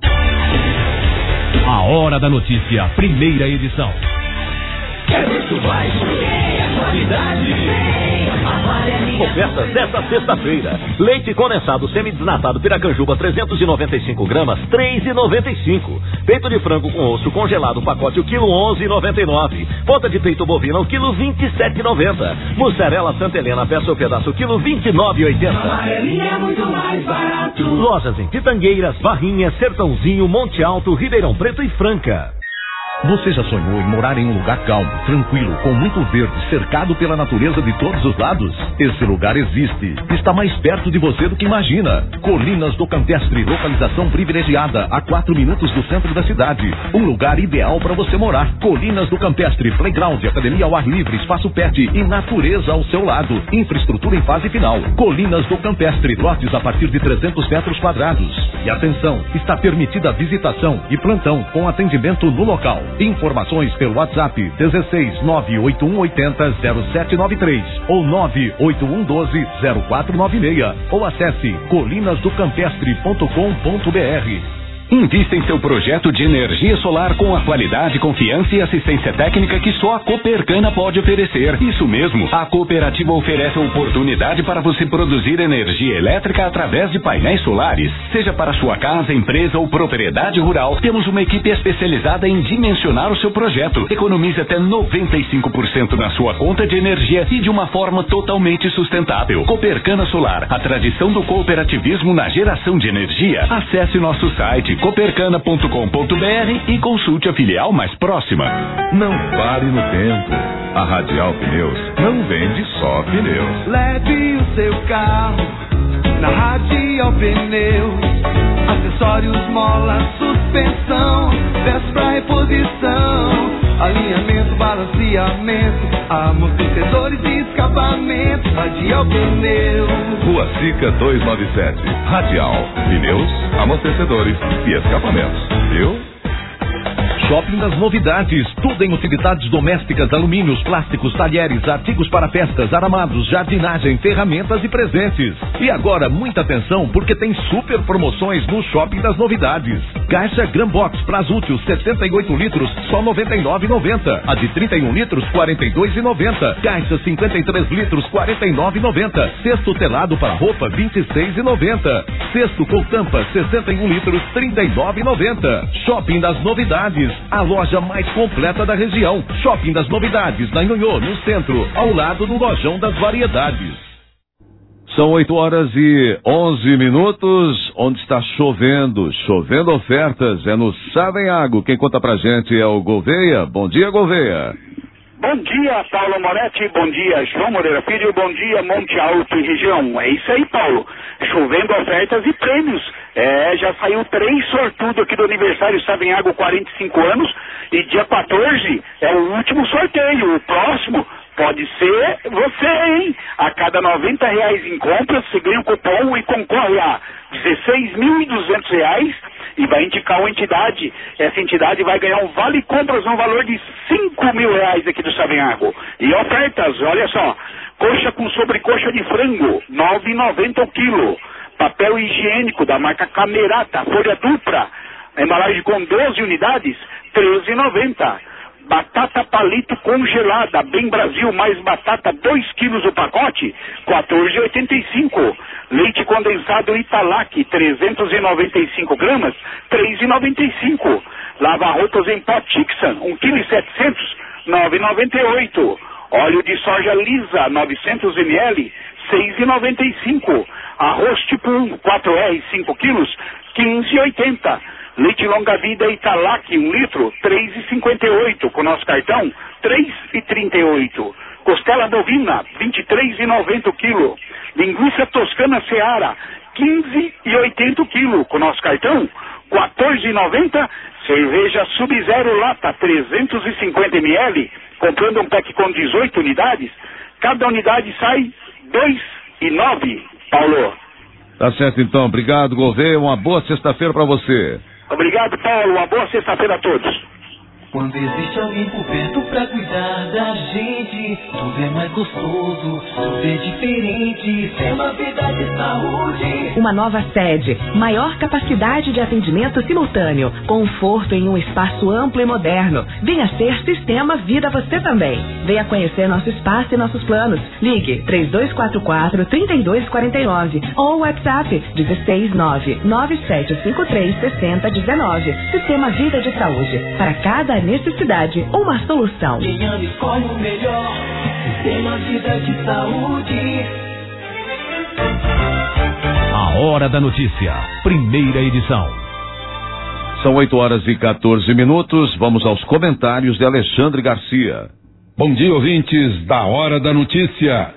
A Hora da Notícia, primeira edição. Quer muito mais? É qualidade. Ofertas desta sexta-feira. Leite condensado semidesnatado Piracanjuba trezentos e noventa e cinco gramas, três reais e noventa e cinco centavos. Peito de frango com osso congelado pacote o quilo onze reais e noventa e nove centavos. Ponta de peito bovina o quilo vinte e sete reais e noventa centavos. Mussarela Santa Helena peça o pedaço quilo vinte e nove reais e oitenta centavos. É muito mais barato. Lojas em Pitangueiras, Barrinha, Sertãozinho, Monte Alto, Ribeirão Preto e Franca. Você já sonhou em morar em um lugar calmo, tranquilo, com muito verde, cercado pela natureza de todos os lados? Esse lugar existe. Está mais perto de você do que imagina. Colinas do Campestre, localização privilegiada, a quatro minutos do centro da cidade. Um lugar ideal para você morar. Colinas do Campestre, playground, academia ao ar livre, espaço pet e natureza ao seu lado. Infraestrutura em fase final. Colinas do Campestre, lotes a partir de trezentos metros quadrados. E atenção, está permitida a visitação e plantão com atendimento no local. Informações pelo WhatsApp dezesseis nove oito um oito zero zero sete nove três ou nove oito um um dois zero quatro nove seis ou acesse colinas do campestre ponto com ponto br. Invista em seu projeto de energia solar com a qualidade, confiança e assistência técnica que só a Copercana pode oferecer. Isso mesmo, a cooperativa oferece a oportunidade para você produzir energia elétrica através de painéis solares. Seja para sua casa, empresa ou propriedade rural, temos uma equipe especializada em dimensionar o seu projeto. Economize até noventa e cinco por cento na sua conta de energia e de uma forma totalmente sustentável. Copercana Solar, a tradição do cooperativismo na geração de energia. Acesse nosso site copercana ponto com ponto br e consulte a filial mais próxima. Não pare no tempo. A Radial Pneus não vende só pneus. Leve o seu carro na Radial Pneus. Acessórios, mola, suspensão, peças pra reposição, alinhamento, balanceamento, amortecedores e escapamento. Radial Pneus. Rua Sica duzentos e noventa e sete. Radial Pneus, amortecedores e escapamentos. Viu? Shopping das Novidades, tudo em utilidades domésticas, alumínios, plásticos, talheres, artigos para festas, aramados, jardinagem, ferramentas e presentes. E agora, muita atenção, porque tem super promoções no Shopping das Novidades. Caixa Gran Box Prazútil, setenta e oito litros, só noventa e nove reais e noventa centavos. A de trinta e um litros, quarenta e dois reais e noventa centavos. Caixa cinquenta e três litros, quarenta e nove reais e noventa centavos. Cesto telado para roupa, vinte e seis reais e noventa centavos. Cesto com tampa, sessenta e um litros, trinta e nove reais e noventa centavos. Shopping das Novidades, a loja mais completa da região. Shopping das Novidades, na Nhonhô, no centro, ao lado do Lojão das Variedades. São oito horas e onze minutos, onde está chovendo, chovendo ofertas, é no Savenhago. Quem conta pra gente é o Gouveia. Bom dia, Gouveia. Bom dia, Paulo Moretti, bom dia, João Moreira Filho, bom dia, Monte Alto e região. É isso aí, Paulo, chovendo ofertas e prêmios. É, já saiu três sortudos aqui do aniversário Savenhago, quarenta e cinco anos, e dia quatorze é o último sorteio. O próximo pode ser você, hein? A cada noventa reais em compras, você ganha um cupom e concorre a dezesseis mil e duzentos reais e vai indicar uma entidade. Essa entidade vai ganhar um vale compras no valor de cinco mil reais aqui do Savenhago. E ofertas, olha só, coxa com sobrecoxa de frango, nove reais e noventa centavos o quilo. Papel higiênico da marca Camerata, folha dupla, embalagem com doze unidades, treze reais e noventa centavos. Batata palito congelada, Bem Brasil, mais batata, dois quilos o pacote, quatorze reais e oitenta e cinco centavos. Leite condensado Italac, trezentos e noventa e cinco gramas, três reais e noventa e cinco centavos. Lava-roupas em pó Tixan, um vírgula sete quilos, nove reais e noventa e oito centavos. Óleo de soja lisa, novecentos mililitros, seis reais e noventa e cinco centavos. Arroz tipo um, quatro reais, cinco quilos, quinze reais e oitenta centavos. Leite longa-vida Italac, um litro, três reais e cinquenta e oito centavos. Com nosso cartão, três reais e trinta e oito centavos. Costela bovina, vinte e três reais e noventa centavos o quilo. Linguiça toscana Seara, quinze reais e oitenta centavos o quilo. Com nosso cartão, quatorze reais e noventa centavos. Cerveja Sub-Zero lata, trezentos e cinquenta mililitros. Comprando um pack com dezoito unidades, cada unidade sai dois reais e nove centavos. Paulo. Tá certo então, obrigado, Gouveia, uma boa sexta-feira para você. Obrigado, Paulo. Uma boa sexta-feira a todos. Quando existe alguém por perto pra cuidar da gente, tudo é mais gostoso, tudo é diferente, é uma vida de saúde. Uma nova sede, maior capacidade de atendimento simultâneo, conforto em um espaço amplo e moderno. Venha ser Sistema Vida você também. Venha conhecer nosso espaço e nossos planos. Ligue três dois quatro quatro, três dois quatro nove ou WhatsApp dezesseis nove nove sete cinco três seis zero um nove. Sistema Vida de Saúde. Para cada necessidade, uma solução. Quem ama escolhe o melhor. Sistema Vida de Saúde. A Hora da Notícia, primeira edição. São oito horas e quatorze minutos. Vamos aos comentários de Alexandre Garcia. Bom dia, ouvintes da Hora da Notícia.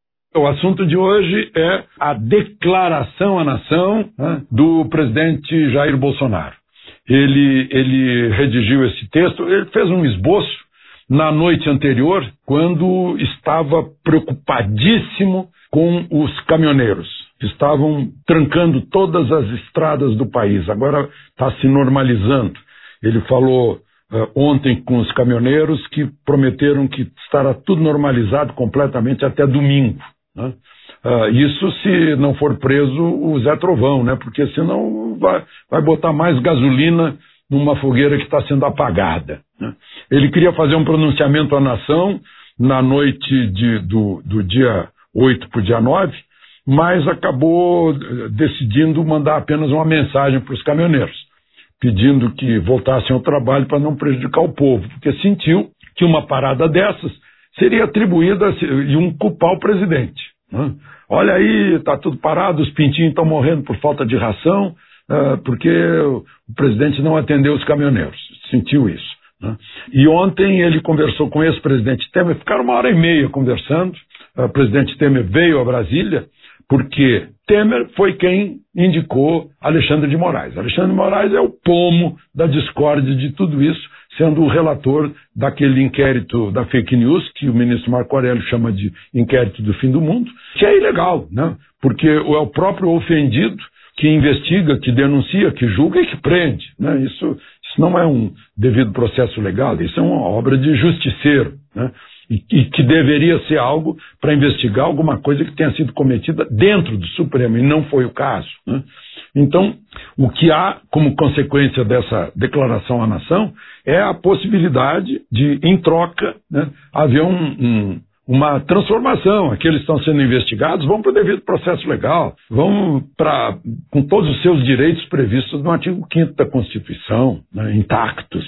O assunto de hoje é a declaração à nação, né, do presidente Jair Bolsonaro. Ele, ele redigiu esse texto, ele fez um esboço na noite anterior, quando estava preocupadíssimo com os caminhoneiros. Estavam trancando todas as estradas do país, agora está se normalizando. Ele falou uh, ontem com os caminhoneiros que prometeram que estará tudo normalizado completamente até domingo, né? Uh, isso se não for preso o Zé Trovão, né? Porque senão vai, vai botar mais gasolina numa fogueira que está sendo apagada, né? Ele queria fazer um pronunciamento à nação na noite de, do, do dia oito para o dia nove, mas acabou decidindo mandar apenas uma mensagem para os caminhoneiros, pedindo que voltassem ao trabalho para não prejudicar o povo, porque sentiu que uma parada dessas seria atribuída e um culpar o presidente, né? Olha aí, está tudo parado, os pintinhos estão morrendo por falta de ração, uh, porque o presidente não atendeu os caminhoneiros, sentiu isso, né? E ontem ele conversou com o ex-presidente Temer, ficaram uma hora e meia conversando. O presidente Temer veio a Brasília porque Temer foi quem indicou Alexandre de Moraes. Alexandre de Moraes é o pomo da discórdia de tudo isso, sendo o relator daquele inquérito da fake news, que o ministro Marco Aurélio chama de inquérito do fim do mundo, que é ilegal, né? Porque é o próprio ofendido que investiga, que denuncia, que julga e que prende, né? Isso, isso não é um devido processo legal, isso é uma obra de justiceiro, né? E, e que deveria ser algo para investigar alguma coisa que tenha sido cometida dentro do Supremo, e não foi o caso, né? Então, o que há como consequência dessa declaração à nação é a possibilidade de, em troca, né, haver um, um, uma transformação. Aqueles que estão sendo investigados vão para o devido processo legal, vão para, com todos os seus direitos previstos no artigo quinto da Constituição, né, intactos.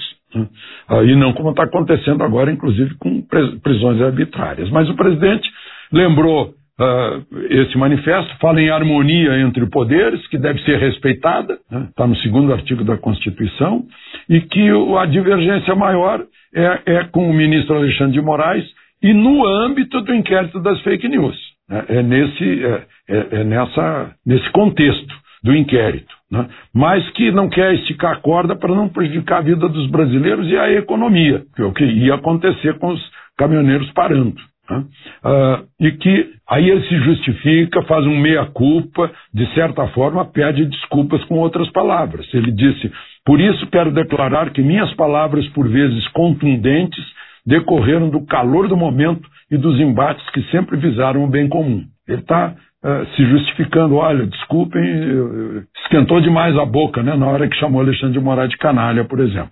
E não como está acontecendo agora, inclusive com prisões arbitrárias. Mas o presidente lembrou uh, esse manifesto, fala em harmonia entre poderes, que deve ser respeitada, está, né, no segundo artigo da Constituição, e que a divergência maior é, é com o ministro Alexandre de Moraes e no âmbito do inquérito das fake news. Né? É, nesse, é, é, é nessa, nesse contexto do inquérito, né? Mas que não quer esticar a corda para não prejudicar a vida dos brasileiros e a economia, que é o que ia acontecer com os caminhoneiros parando, né? Uh, e que aí ele se justifica, faz um meia-culpa, de certa forma pede desculpas com outras palavras. Ele disse: por isso quero declarar que minhas palavras, por vezes contundentes, decorreram do calor do momento e dos embates que sempre visaram o bem comum. Ele está Uh, se justificando, olha, desculpem, esquentou demais a boca, né, na hora que chamou Alexandre de Moraes de canalha, por exemplo.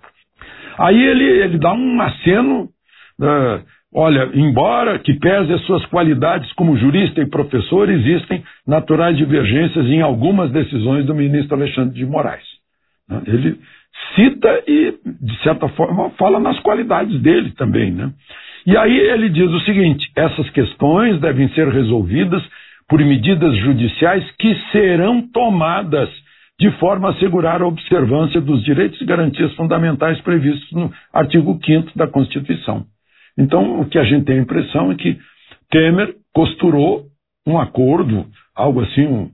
Aí ele, ele dá um aceno, uh, olha, embora que pese as suas qualidades como jurista e professor, existem naturais divergências em algumas decisões do ministro Alexandre de Moraes. Né? Ele cita e, de certa forma, fala nas qualidades dele também, né? E aí ele diz o seguinte: essas questões devem ser resolvidas por medidas judiciais que serão tomadas de forma a assegurar a observância dos direitos e garantias fundamentais previstos no artigo quinto da Constituição. Então, o que a gente tem a impressão é que Temer costurou um acordo, algo assim, um,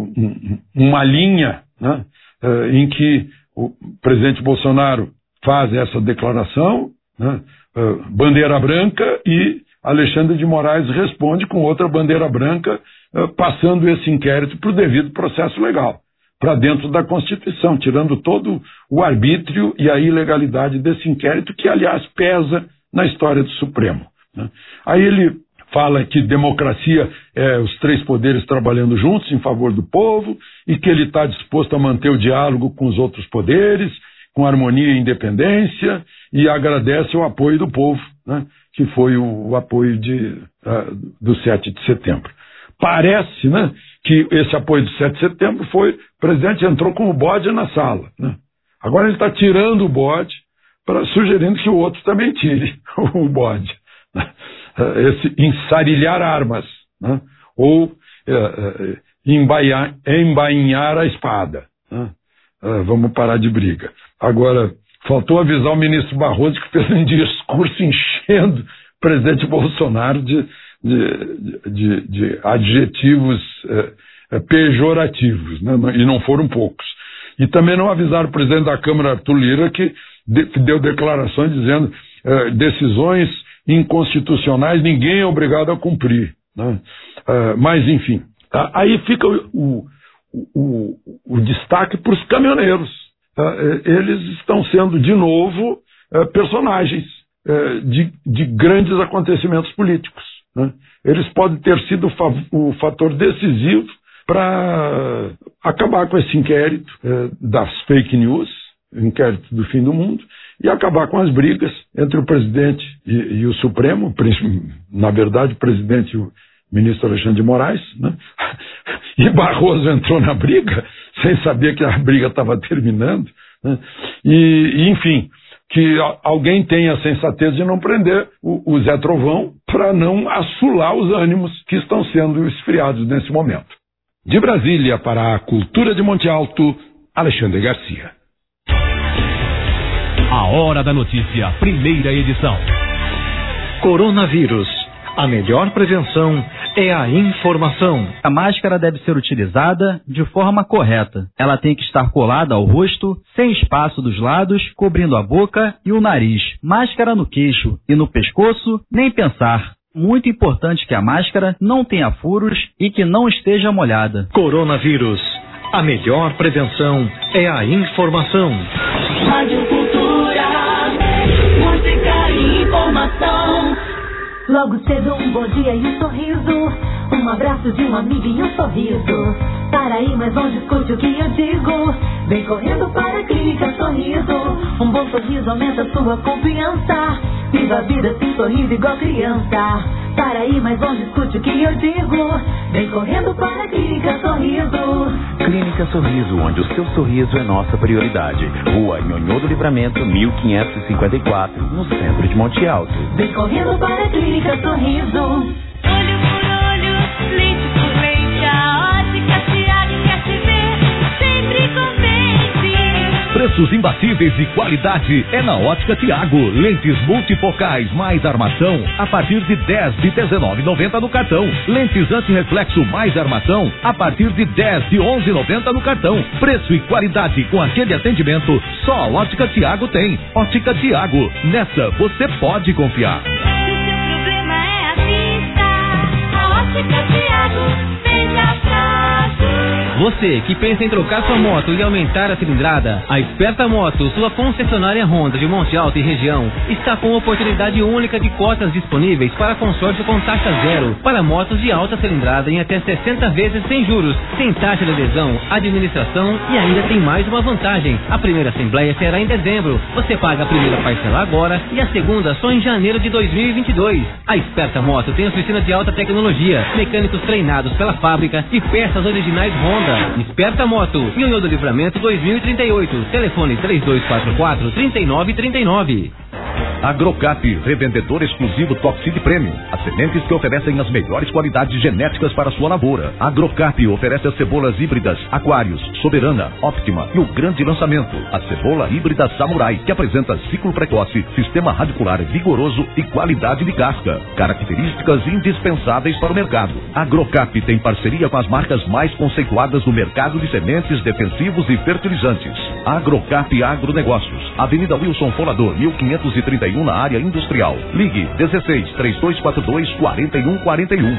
um, uma linha, né, uh, em que o presidente Bolsonaro faz essa declaração, né, uh, bandeira branca, e Alexandre de Moraes responde com outra bandeira branca, uh, passando esse inquérito para o devido processo legal, para dentro da Constituição, tirando todo o arbítrio e a ilegalidade desse inquérito, que, aliás, pesa na história do Supremo, né? Aí ele fala que democracia é os três poderes trabalhando juntos em favor do povo, e que ele está disposto a manter o diálogo com os outros poderes, com harmonia e independência, e agradece o apoio do povo, né, que foi o, o apoio de, uh, do sete de setembro. Parece, né, que esse apoio do sete de setembro foi, o presidente entrou com o bode na sala, né? Agora ele está tirando o bode, pra, sugerindo que o outro também tire o bode, né? Esse ensarilhar armas, né? Ou uh, uh, embaiar, embainhar a espada, né? uh, vamos parar de briga. Agora, faltou avisar o ministro Barroso, que fez um discurso enchendo o presidente Bolsonaro de, de, de, de adjetivos uh, pejorativos, né? E não foram poucos. E também não avisaram o presidente da Câmara, Arthur Lira, que, de, que deu declarações dizendo uh, decisões inconstitucionais ninguém é obrigado a cumprir, né? Uh, mas, enfim, uh, aí fica o, o, o, o destaque para os caminhoneiros. Uh, eles estão sendo, de novo, uh, personagens uh, de, de grandes acontecimentos políticos, né? Eles podem ter sido o, fa o fator decisivo para acabar com esse inquérito uh, das fake news, o inquérito do fim do mundo, e acabar com as brigas entre o presidente e, e o Supremo, na verdade o presidente e o ministro Alexandre de Moraes, né? E Barroso entrou na briga, sem saber que a briga estava terminando, né? E, e, enfim, que alguém tenha a sensatez de não prender o, o Zé Trovão para não assolar os ânimos que estão sendo esfriados nesse momento. De Brasília para a Cultura de Monte Alto, Alexandre Garcia. A Hora da Notícia, primeira edição. Coronavírus. A melhor prevenção é a informação. A máscara deve ser utilizada de forma correta. Ela tem que estar colada ao rosto, sem espaço dos lados, cobrindo a boca e o nariz. Máscara no queixo e no pescoço, nem pensar. Muito importante que a máscara não tenha furos e que não esteja molhada. Coronavírus. A melhor prevenção é a informação. Rádio Cultura, música e informação. Logo cedo um bom dia e um sorriso, um abraço de um amigo e um sorriso. Para aí mais longe, escute o que eu digo. Vem correndo para a Clínica Sorriso. Um bom sorriso aumenta sua confiança. Viva a vida sem sorriso igual criança. Para aí mais longe, escute o que eu digo. Vem correndo para a Clínica Sorriso. Clínica Sorriso, onde o seu sorriso é nossa prioridade. Rua Nhonhô do Livramento, mil quinhentos e cinquenta e quatro, no centro de Monte Alto. Vem correndo para a Clínica Sorriso. Olho por olho, leite por leite, a ótica Tiago quer te ver, sempre contente. Preços imbatíveis e qualidade é na Ótica Tiago. Lentes multifocais mais armação a partir de dez de dezenove e noventa no cartão. Lentes antirreflexo mais armação a partir de dez de onze e noventa no cartão. Preço e qualidade com aquele atendimento só a Ótica Tiago tem. Ótica Tiago, nessa você pode confiar. Você que pensa em trocar sua moto e aumentar a cilindrada, a Esperta Moto, sua concessionária Honda de Monte Alto e região, está com oportunidade única de cotas disponíveis para consórcio com taxa zero para motos de alta cilindrada em até sessenta vezes sem juros, sem taxa de adesão, administração e ainda tem mais uma vantagem. A primeira assembleia será em dezembro. Você paga a primeira parcela agora e a segunda só em janeiro de dois mil e vinte e dois. A Esperta Moto tem oficina de alta tecnologia, mecânicos treinados pela fábrica e peças originais Honda. Esperta Moto, Nhonhô do Livramento dois mil e trinta e oito. Telefone três dois quatro quatro, três nove três nove. Agrocap, revendedor exclusivo Toxid Premium. As sementes que oferecem as melhores qualidades genéticas para sua lavoura. Agrocap oferece as cebolas híbridas Aquários, Soberana, Optima e o grande lançamento, a cebola híbrida Samurai, que apresenta ciclo precoce, sistema radicular vigoroso e qualidade de casca. Características indispensáveis para o mercado. Agrocap tem parceria com as marcas mais conceituadas do mercado de sementes, defensivos e fertilizantes. Agrocap Agronegócios, Avenida Wilson Folador, mil quinhentos e trinta e um, na área industrial. Ligue dezesseis, três dois quatro dois, quatro um quatro um.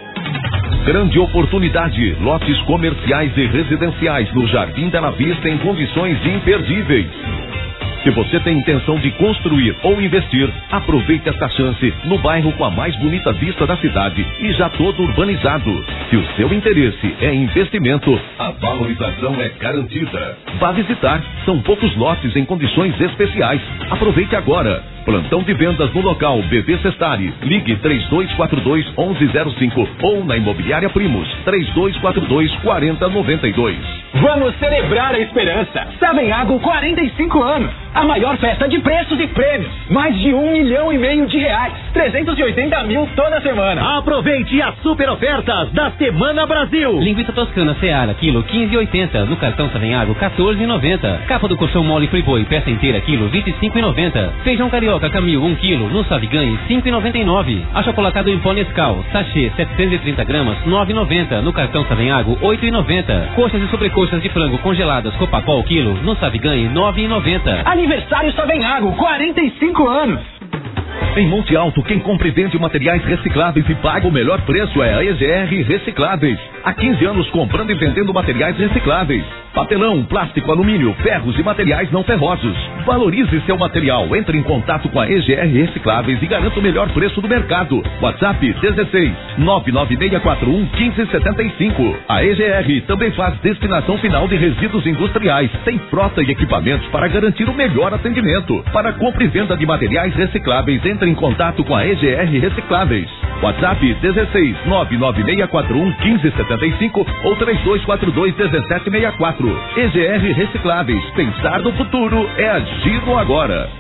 Grande oportunidade, lotes comerciais e residenciais no Jardim Bela Vista em condições imperdíveis. Se você tem intenção de construir ou investir, aproveite esta chance no bairro com a mais bonita vista da cidade e já todo urbanizado. Se o seu interesse é investimento, a valorização é garantida. Vá visitar, são poucos lotes em condições especiais. Aproveite agora. Plantão de vendas no local B V Sestari. Ligue três dois quatro dois, onze zero cinco ou na Imobiliária Primos três dois quatro dois, quatro zero nove dois. Vamos celebrar a esperança. Savenhago, quarenta e cinco anos. A maior festa de preços e prêmios. Mais de um milhão e meio de reais. trezentos e oitenta mil toda semana. Aproveite as super ofertas da Semana Brasil. Linguiça toscana Seara, quilo quinze e oitenta. No cartão Savenhago, quatorze e noventa. Capa do colchão mole Friboi, peça inteira, quilo, vinte e cinco e noventa. Feijão carioca Camil, um quilo, no Saviganhe, cinco e noventa e nove. Achocolatado em pó Nescau, sachê, setecentos e trinta gramas, nove e noventa. No cartão Savenhago, oito e noventa. Coxas e sobrecoxas de frango congeladas Copacol, quilo, no Saviganhe, nove e noventa. Aniversário Savenhago, quarenta e cinco anos. Em Monte Alto, quem compra e vende materiais recicláveis e paga o melhor preço é a E G R Recicláveis. Há quinze anos comprando e vendendo materiais recicláveis. Papelão, plástico, alumínio, ferros e materiais não ferrosos. Valorize seu material. Entre em contato com a E G R Recicláveis e garanta o melhor preço do mercado. WhatsApp dezesseis, nove nove seis quatro um, um cinco sete cinco. A E G R também faz destinação final de resíduos industriais. Tem frota e equipamentos para garantir o melhor atendimento. Para compra e venda de materiais recicláveis, entre em contato com a E G R Recicláveis. WhatsApp dezesseis, nove nove seis quatro um, um cinco sete cinco ou três dois quatro dois, um sete seis quatro. E G R Recicláveis. Pensar no futuro é agir no agora.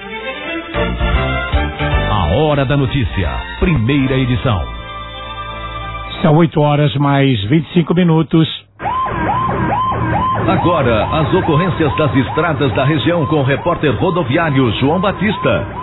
A Hora da Notícia. Primeira edição. São oito horas mais vinte e cinco minutos. Agora, as ocorrências das estradas da região com o repórter rodoviário João Batista.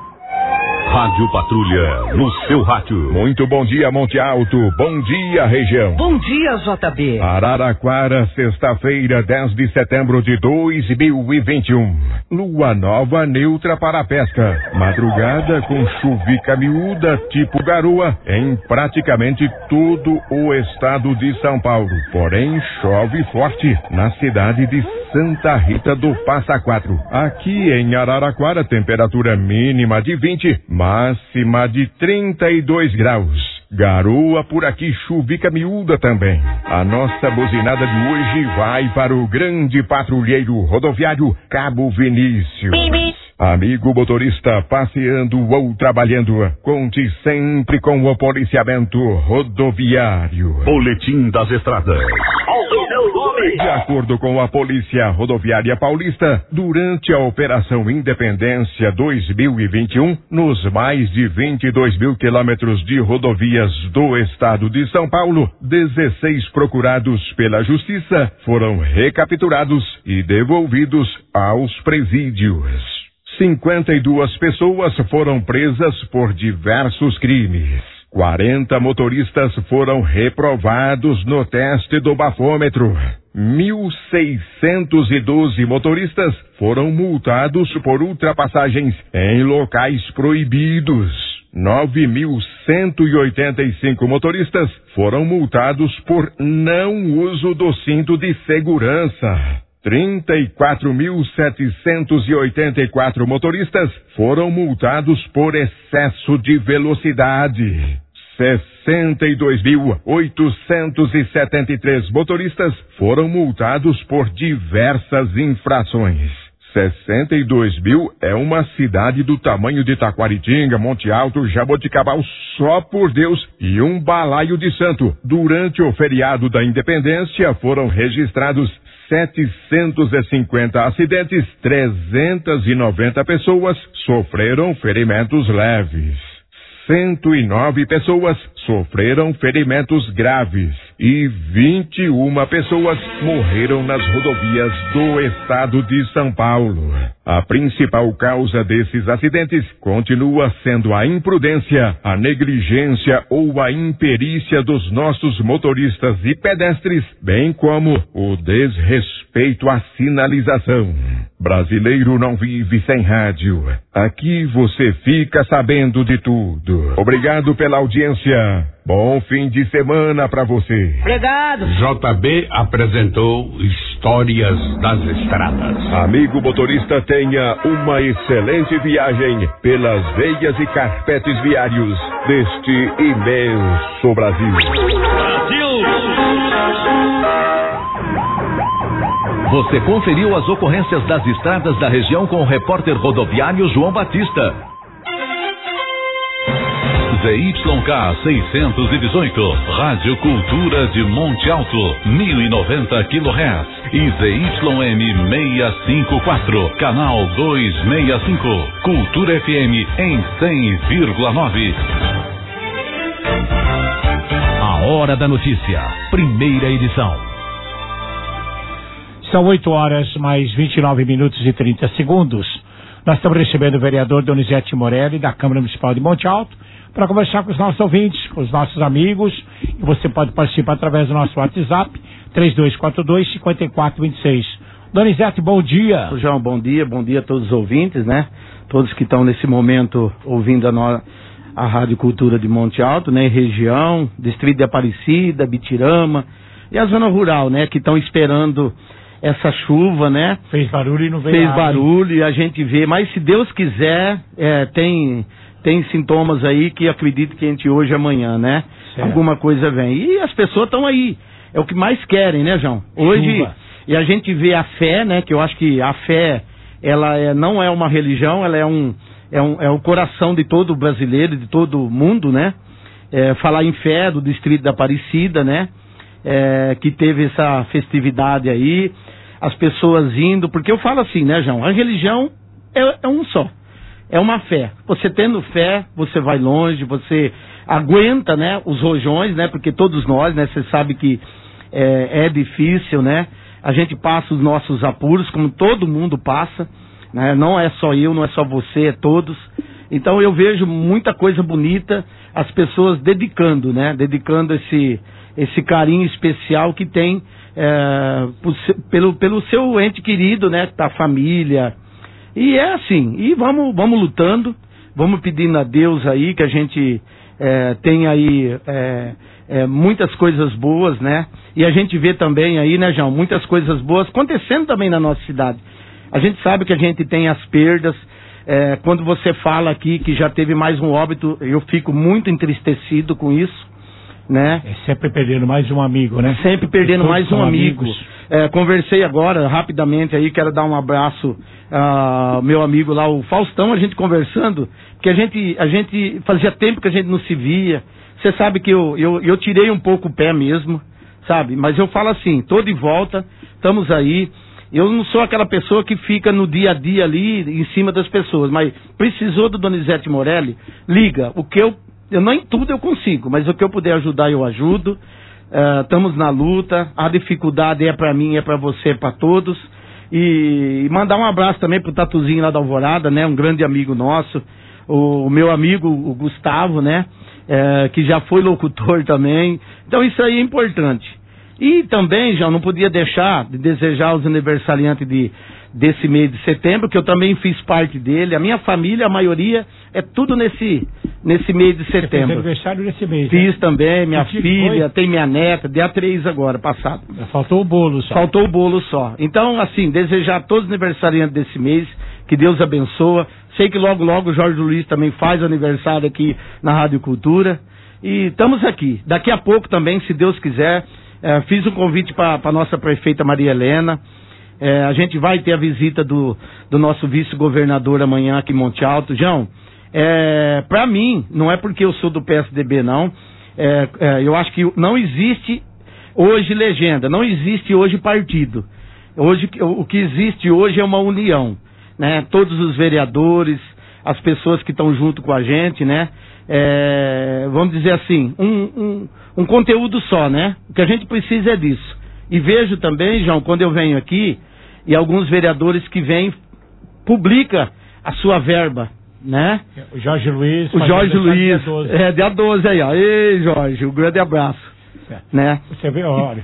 Rádio Patrulha, no seu rádio. Muito bom dia, Monte Alto. Bom dia, região. Bom dia, J B. Araraquara, sexta-feira, dez de setembro de dois mil e vinte e um. Lua nova neutra para a pesca. Madrugada com chuvica miúda, tipo garoa, em praticamente todo o estado de São Paulo. Porém, chove forte na cidade de Santa Rita do Passa Quatro. Aqui em Araraquara, temperatura mínima de vinte, máxima de trinta e dois graus. Garoa por aqui, chuvica miúda também. A nossa buzinada de hoje vai para o grande patrulheiro rodoviário Cabo Vinícius. Amigo motorista, passeando ou trabalhando, conte sempre com o policiamento rodoviário. Boletim das Estradas. De acordo com a Polícia Rodoviária Paulista, durante a Operação Independência dois mil e vinte e um, nos mais de vinte e dois mil quilômetros de rodovias do estado de São Paulo, dezesseis procurados pela Justiça foram recapturados e devolvidos aos presídios. cinquenta e duas pessoas foram presas por diversos crimes. quarenta motoristas foram reprovados no teste do bafômetro. mil seiscentos e doze motoristas foram multados por ultrapassagens em locais proibidos. nove mil cento e oitenta e cinco motoristas foram multados por não uso do cinto de segurança. trinta e quatro mil setecentos e oitenta e quatro motoristas foram multados por excesso de velocidade. sessenta e dois mil oitocentos e setenta e três motoristas foram multados por diversas infrações. sessenta e dois mil é uma cidade do tamanho de Taquaritinga, Monte Alto, Jaboticabal, só por Deus, e um balaio de santo. Durante o feriado da Independência foram registrados setecentos e cinquenta acidentes, trezentas e noventa pessoas sofreram ferimentos leves. cento e nove pessoas sofreram ferimentos graves e vinte e uma pessoas morreram nas rodovias do estado de São Paulo. A principal causa desses acidentes continua sendo a imprudência, a negligência ou a imperícia dos nossos motoristas e pedestres, bem como o desrespeito à sinalização. Brasileiro não vive sem rádio. Aqui você fica sabendo de tudo. Obrigado pela audiência. Bom fim de semana pra você. Obrigado. J B apresentou Histórias das Estradas. Amigo motorista, tenha uma excelente viagem pelas veias e carpetes viários deste imenso Brasil. Brasil! Você conferiu as ocorrências das estradas da região com o repórter rodoviário João Batista. Z Y K seiscentos e dezoito, Rádio Cultura de Monte Alto, mil e noventa quilohertz, e Z Y M seiscentos e cinquenta e quatro, canal duzentos e sessenta e cinco, Cultura F M em cem vírgula nove. A Hora da Notícia, primeira edição. São oito horas mais vinte e nove minutos e trinta segundos. Nós estamos recebendo o vereador Donizete Morelli, da Câmara Municipal de Monte Alto, para conversar com os nossos ouvintes, com os nossos amigos. E você pode participar através do nosso WhatsApp, três dois quatro dois, cinco quatro dois seis. Donizete, bom dia. João, bom dia, bom dia a todos os ouvintes, né? Todos que estão nesse momento ouvindo a, no... a Rádio Cultura de Monte Alto, né? Região, Distrito de Aparecida, Bitirama e a zona rural, né? Que estão esperando essa chuva, né? Fez barulho e não veio Fez água, barulho e a gente vê, mas se Deus quiser, é, tem, tem sintomas aí que acredito que entre hoje e amanhã, né? Certo. Alguma coisa vem. E as pessoas estão aí, é o que mais querem, né, João? Hoje, chuva. E a gente vê a fé, né? Que eu acho que a fé, ela é, não é uma religião, ela é um, é um, é o coração de todo brasileiro, de todo mundo, né? É, falar em fé do Distrito da Aparecida, né? É, que teve essa festividade aí, as pessoas indo, porque eu falo assim, né, João? A religião é, é um só, é uma fé. Você tendo fé, você vai longe, você aguenta, né, os rojões, né, porque todos nós, né, você sabe que é, é difícil, né? A gente passa os nossos apuros, como todo mundo passa, né? Não é só eu, não é só você, é todos. Então eu vejo muita coisa bonita, as pessoas dedicando, né? Dedicando esse, esse carinho especial que tem é, pelo, pelo seu ente querido, né? Da família. E é assim, e vamos, vamos lutando, vamos pedindo a Deus aí que a gente é, tenha aí é, é, muitas coisas boas, né? E a gente vê também aí, né, João, muitas coisas boas acontecendo também na nossa cidade. A gente sabe que a gente tem as perdas. É, quando você fala aqui que já teve mais um óbito, eu fico muito entristecido com isso, né? É sempre perdendo mais um amigo, né? Sempre perdendo mais um amigo. É, conversei agora, rapidamente aí, quero dar um abraço ao meu amigo lá, o Faustão, a gente conversando, porque a gente, a gente fazia tempo que a gente não se via. Você sabe que eu, eu, eu tirei um pouco o pé mesmo, sabe? Mas eu falo assim, tô de volta, estamos aí. Eu não sou aquela pessoa que fica no dia a dia ali em cima das pessoas, mas precisou do Donizete Morelli, liga. O que eu, eu nem tudo eu consigo, mas o que eu puder ajudar eu ajudo. Estamos uh, na luta, a dificuldade é para mim, é para você, é para todos. E, e mandar um abraço também pro Tatuzinho lá da Alvorada, né? Um grande amigo nosso, o, o meu amigo o Gustavo, né? É, que já foi locutor também. Então isso aí é importante. E também, já não podia deixar de desejar aos aniversariantes de, desse mês de setembro, que eu também fiz parte dele. A minha família, a maioria, é tudo nesse, nesse mês de setembro. Você fez aniversário nesse mês, Fiz né? também, minha filha, tem minha neta, dia três agora, passado. Faltou o bolo só. Faltou o bolo só. Então, assim, desejar a todos os aniversariantes desse mês, que Deus abençoa. Sei que logo, logo o Jorge Luiz também faz aniversário aqui na Rádio Cultura. E estamos aqui. Daqui a pouco também, se Deus quiser... É, fiz um convite para a nossa prefeita Maria Helena. É, a gente vai ter a visita do, do nosso vice-governador amanhã aqui em Monte Alto. João, é, para mim, não é porque eu sou do P S D B, não. É, é, eu acho que não existe hoje legenda, não existe hoje partido. Hoje, o que existe hoje é uma união, né? Todos os vereadores, as pessoas que estão junto com a gente, né? É, vamos dizer assim, um, um, um conteúdo só, né? O que a gente precisa é disso. E vejo também, João, quando eu venho aqui, e alguns vereadores que vêm, publica a sua verba, né? O Jorge Luiz. O Jorge Luiz. Dia doze. É, dia doze aí, ó. Ei, Jorge, um grande abraço. Certo. Né? Você vê, olha,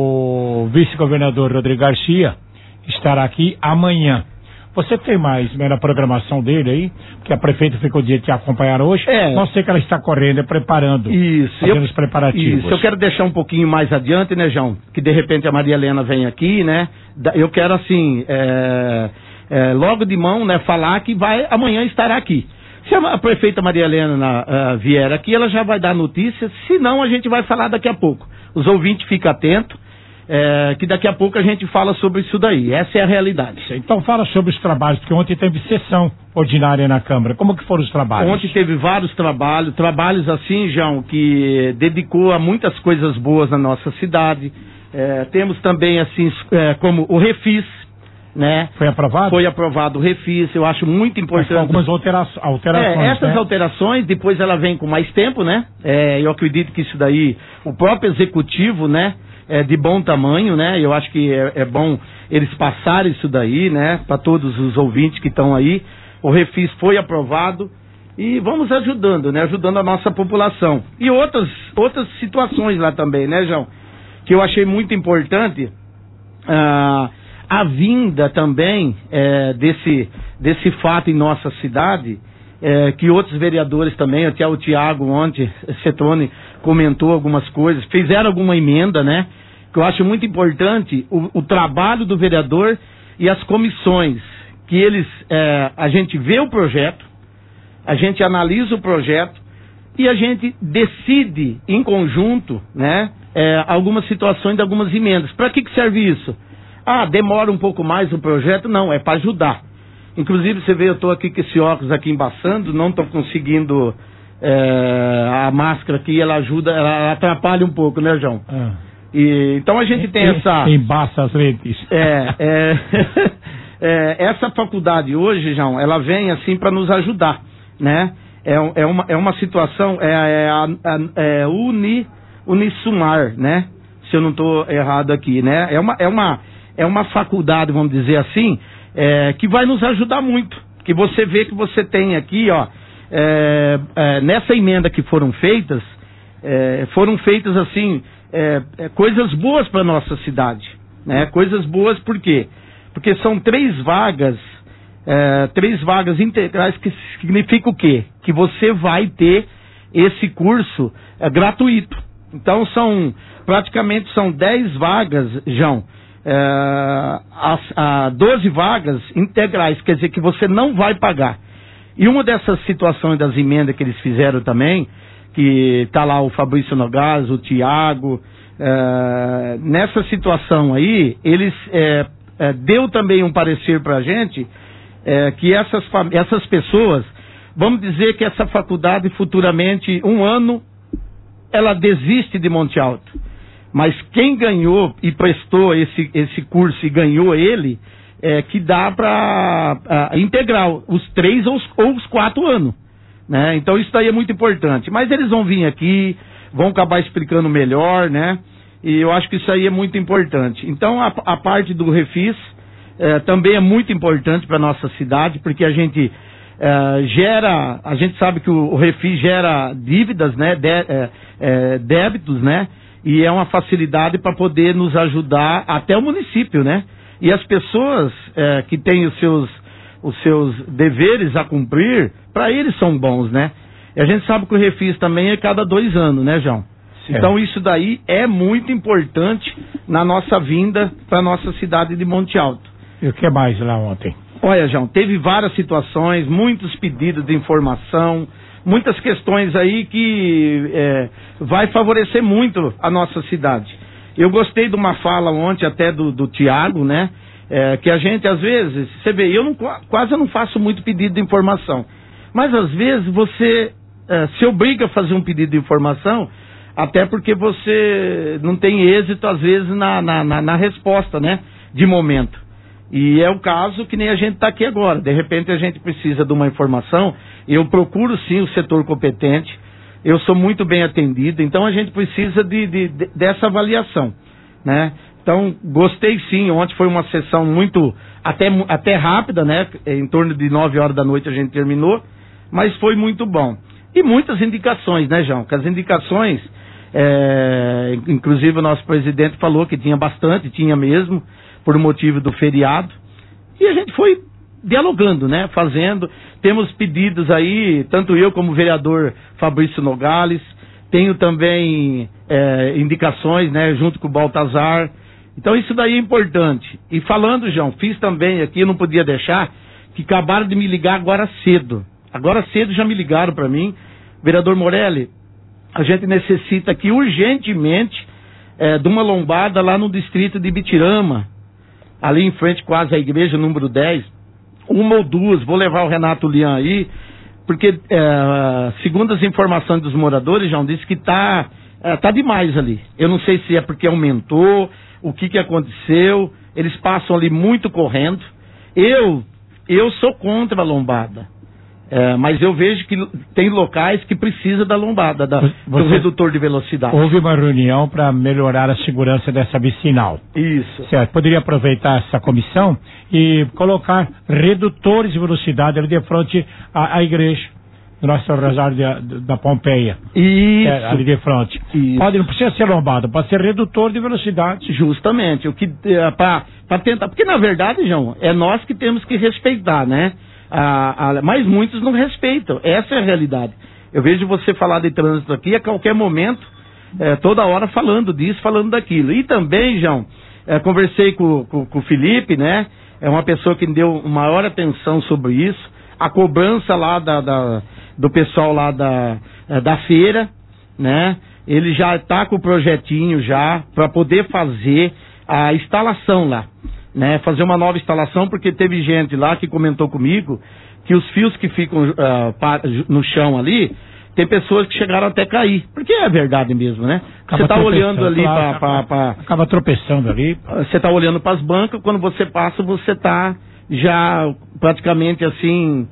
o vice-governador Rodrigo Garcia estará aqui amanhã. Você tem mais né, na programação dele aí? Porque a prefeita ficou de te acompanhar hoje. É. Não sei que ela está correndo, é preparando. Isso. Fazendo eu, os preparativos. Isso. Eu quero deixar um pouquinho mais adiante, né, João? Que de repente a Maria Helena vem aqui, né? Eu quero, assim, é, é, logo de mão, né, falar que vai, amanhã estará aqui. Se a prefeita Maria Helena uh, vier aqui, ela já vai dar notícias. Se não, a gente vai falar daqui a pouco. Os ouvintes ficam atentos. É, que daqui a pouco a gente fala sobre isso daí. Essa é a realidade. Então fala sobre os trabalhos, porque ontem teve sessão ordinária na Câmara. Como que foram os trabalhos? Ontem teve vários trabalhos, trabalhos assim, João, que dedicou a muitas coisas boas na nossa cidade. É, temos também assim, é, como o Refis, né? Foi aprovado? Foi aprovado o Refis, eu acho muito importante. Mas com algumas altera alterações, é, essas né? alterações, depois ela vem com mais tempo, né? É, eu acredito que isso daí, o próprio executivo, né? é, de bom tamanho, né? Eu acho que é, é bom eles passarem isso daí, né? Para todos os ouvintes que estão aí. O Refis foi aprovado e vamos ajudando, né? Ajudando a nossa população. E outras, outras situações lá também, né, João? Que eu achei muito importante, ah, a vinda também é, desse, desse fato em nossa cidade, é, que outros vereadores também, até o Tiago ontem, Cetrone, comentou algumas coisas, fizeram alguma emenda, né? Que eu acho muito importante o, o trabalho do vereador e as comissões, que eles, é, a gente vê o projeto, a gente analisa o projeto e a gente decide em conjunto, né, é, algumas situações de algumas emendas. Para que que serve isso? Ah, demora um pouco mais o projeto? Não, é para ajudar. Inclusive, você vê, eu estou aqui com esse óculos aqui embaçando, não estou conseguindo é, a máscara aqui, ela ajuda, ela atrapalha um pouco, né, João? Ah. E, então a gente tem essa... Embaça as lentes. É, é, é, essa faculdade hoje, João, ela vem assim para nos ajudar, né? É, é, uma, é uma situação, é, é, a, a, é uni, Unisumar, né? Se eu não estou errado aqui, né? É uma, é, uma, é uma faculdade, vamos dizer assim, é, que vai nos ajudar muito. Que você vê que você tem aqui, ó, é, é, nessa emenda que foram feitas, é, foram feitas assim, é, é, coisas boas para nossa cidade, né? Coisas boas por quê? Porque são três vagas, é, três vagas integrais, que significa o quê? Que você vai ter esse curso é, gratuito. Então são, praticamente são dez vagas, João, é, as, a doze vagas integrais, quer dizer que você não vai pagar. E uma dessas situações das emendas que eles fizeram também, que está lá o Fabrício Nogas, o Tiago, é, nessa situação aí, eles é, é, deu também um parecer para a gente, é, que essas, essas pessoas, vamos dizer que essa faculdade futuramente, um ano, ela desiste de Monte Alto. Mas quem ganhou e prestou esse, esse curso e ganhou ele, é que dá para integrar os três ou os, ou os quatro anos. Né? Então isso daí é muito importante. Mas eles vão vir aqui, vão acabar explicando melhor, né? E eu acho que isso aí é muito importante. Então a, a parte do Refis é, também é muito importante para a nossa cidade, porque a gente... É, gera, a gente sabe que o, o Refis gera dívidas, né, de, é, é, débitos, né, e é uma facilidade para poder nos ajudar até o município, né, e as pessoas é, que têm os seus, os seus deveres a cumprir, para eles são bons, né, e a gente sabe que o Refis também é cada dois anos, né, João? Certo. Então isso daí é muito importante na nossa vinda para a nossa cidade de Monte Alto. E o que mais lá ontem? Olha, João, teve várias situações, muitos pedidos de informação, muitas questões aí que é, vai favorecer muito a nossa cidade. Eu gostei de uma fala ontem até do, do Tiago, né? É, que a gente, às vezes, você vê, eu não, quase não faço muito pedido de informação, mas às vezes você é, se obriga a fazer um pedido de informação, até porque você não tem êxito, às vezes, na, na, na, na resposta, né? De momento. E é o caso que nem a gente está aqui agora. De repente a gente precisa de uma informação, eu procuro sim o setor competente, eu sou muito bem atendido, então a gente precisa de, de, de, dessa avaliação, né? Então gostei sim, ontem foi uma sessão muito, até, até rápida, né? Em torno de nove horas da noite a gente terminou, mas foi muito bom. E muitas indicações, né, João? Que as indicações, é, inclusive o nosso presidente falou que tinha bastante, tinha mesmo, por motivo do feriado, e a gente foi dialogando, né, fazendo, temos pedidos aí, tanto eu como o vereador Fabrício Nogales, tenho também é, indicações, né, junto com o Baltazar, então isso daí é importante. E falando, João, fiz também aqui, eu não podia deixar, que acabaram de me ligar agora cedo, agora cedo já me ligaram para mim, vereador Morelli, a gente necessita aqui urgentemente é, de uma lombada lá no distrito de Bitirama, ali em frente quase à igreja, número dez, uma ou duas, vou levar o Renato Lian aí, porque é, segundo as informações dos moradores, João, disse que tá, é, tá demais ali. Eu não sei se é porque aumentou, o que que aconteceu, eles passam ali muito correndo. Eu, eu sou contra a lombada. É, mas eu vejo que tem locais que precisa da lombada, da, Você, do redutor de velocidade. Houve uma reunião para melhorar a segurança dessa vicinal. Isso. Certo. Poderia aproveitar essa comissão e colocar redutores de velocidade ali de frente à, à igreja do Nosso Rosário de, da Pompeia. Isso. É, ali de frente. Isso. Pode, não precisa ser lombada, pode ser redutor de velocidade. Justamente. O que é, para tentar. Porque, na verdade, João, é nós que temos que respeitar, né? Ah, ah, mas muitos não respeitam. Essa é a realidade. Eu vejo você falar de trânsito aqui a qualquer momento, é, toda hora falando disso, falando daquilo. E também, João, é, conversei com, com, com o Felipe, né? É uma pessoa que me deu maior atenção sobre isso. A cobrança lá da, da, do pessoal lá da, da feira, né? Ele já está com o projetinho já para poder fazer a instalação lá. Né, fazer uma nova instalação, porque teve gente lá que comentou comigo que os fios que ficam uh, no chão ali, tem pessoas que chegaram até cair, porque é verdade mesmo, né? Acaba você está olhando ali claro, para... Pra... Acaba tropeçando ali. Você está olhando para as bancas, quando você passa, você está já praticamente assim,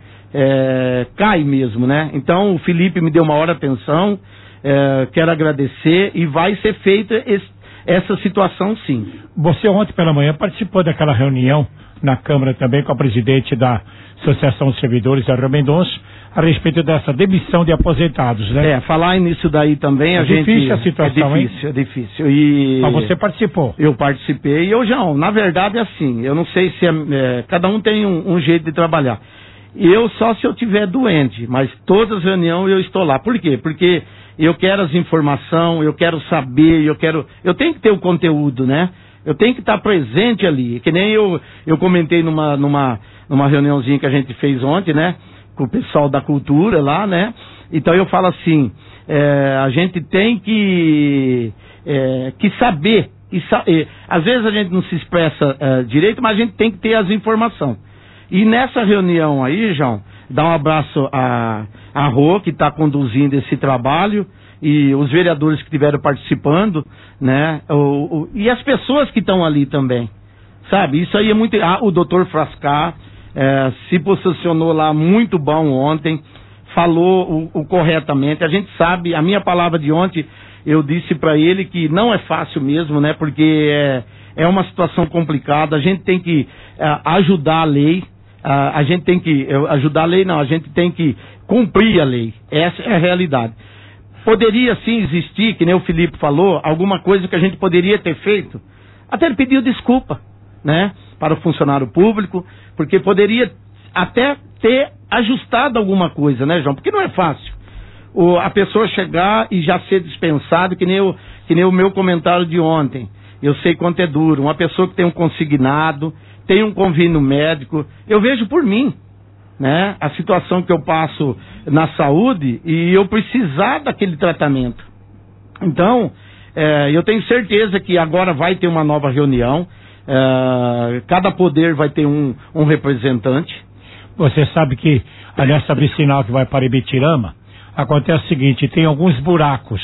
é, cai mesmo, né? Então o Felipe me deu maior atenção, é, quero agradecer, e vai ser feita esse essa situação, sim. Você ontem pela manhã participou daquela reunião na Câmara também com a presidente da Associação dos Servidores, a Rio Mendonça, a respeito dessa demissão de aposentados, né? É, falar nisso daí também, é a gente... difícil a situação, é difícil, hein? É difícil, e... Mas você participou? Eu participei, e eu, João, na verdade é assim, eu não sei se é, é, cada um tem um, um jeito de trabalhar. Eu só se eu tiver doente, mas todas as reuniões eu estou lá. Por quê? Porque eu quero as informações, eu quero saber, eu quero... Eu tenho que ter o conteúdo, né? Eu tenho que estar presente ali. Que nem eu, eu comentei numa, numa, numa reuniãozinha que a gente fez ontem, né? Com o pessoal da cultura lá, né? Então eu falo assim, é, a gente tem que, é, que saber. E sa é, às vezes a gente não se expressa é, direito, mas a gente tem que ter as informações. E nessa reunião aí, João, dá um abraço a, a Rô, que está conduzindo esse trabalho, e os vereadores que estiveram participando, né? O, o, e as pessoas que estão ali também, sabe? Isso aí é muito... Ah, o doutor Frascar é, se posicionou lá muito bom ontem, falou o, o corretamente. A gente sabe, a minha palavra de ontem, eu disse para ele que não é fácil mesmo, né? Porque é, é uma situação complicada, a gente tem que é, ajudar a lei. Uh, a gente tem que ajudar a lei, não, a gente tem que cumprir a lei. Essa é a realidade. Poderia sim existir, que nem o Felipe falou, alguma coisa que a gente poderia ter feito. Até ele pediu desculpa, né, para o funcionário público, porque poderia até ter ajustado alguma coisa, né, João? Porque não é fácil o, a pessoa chegar e já ser dispensado, que nem, o, que nem o meu comentário de ontem. Eu sei quanto é duro. Uma pessoa que tem um consignado, tem um convênio médico, eu vejo por mim, né, a situação que eu passo na saúde e eu precisar daquele tratamento. Então, é, eu tenho certeza que agora vai ter uma nova reunião, é, cada poder vai ter um, um representante. Você sabe que nessa vicinal que vai para Ibitirama, acontece o seguinte, tem alguns buracos.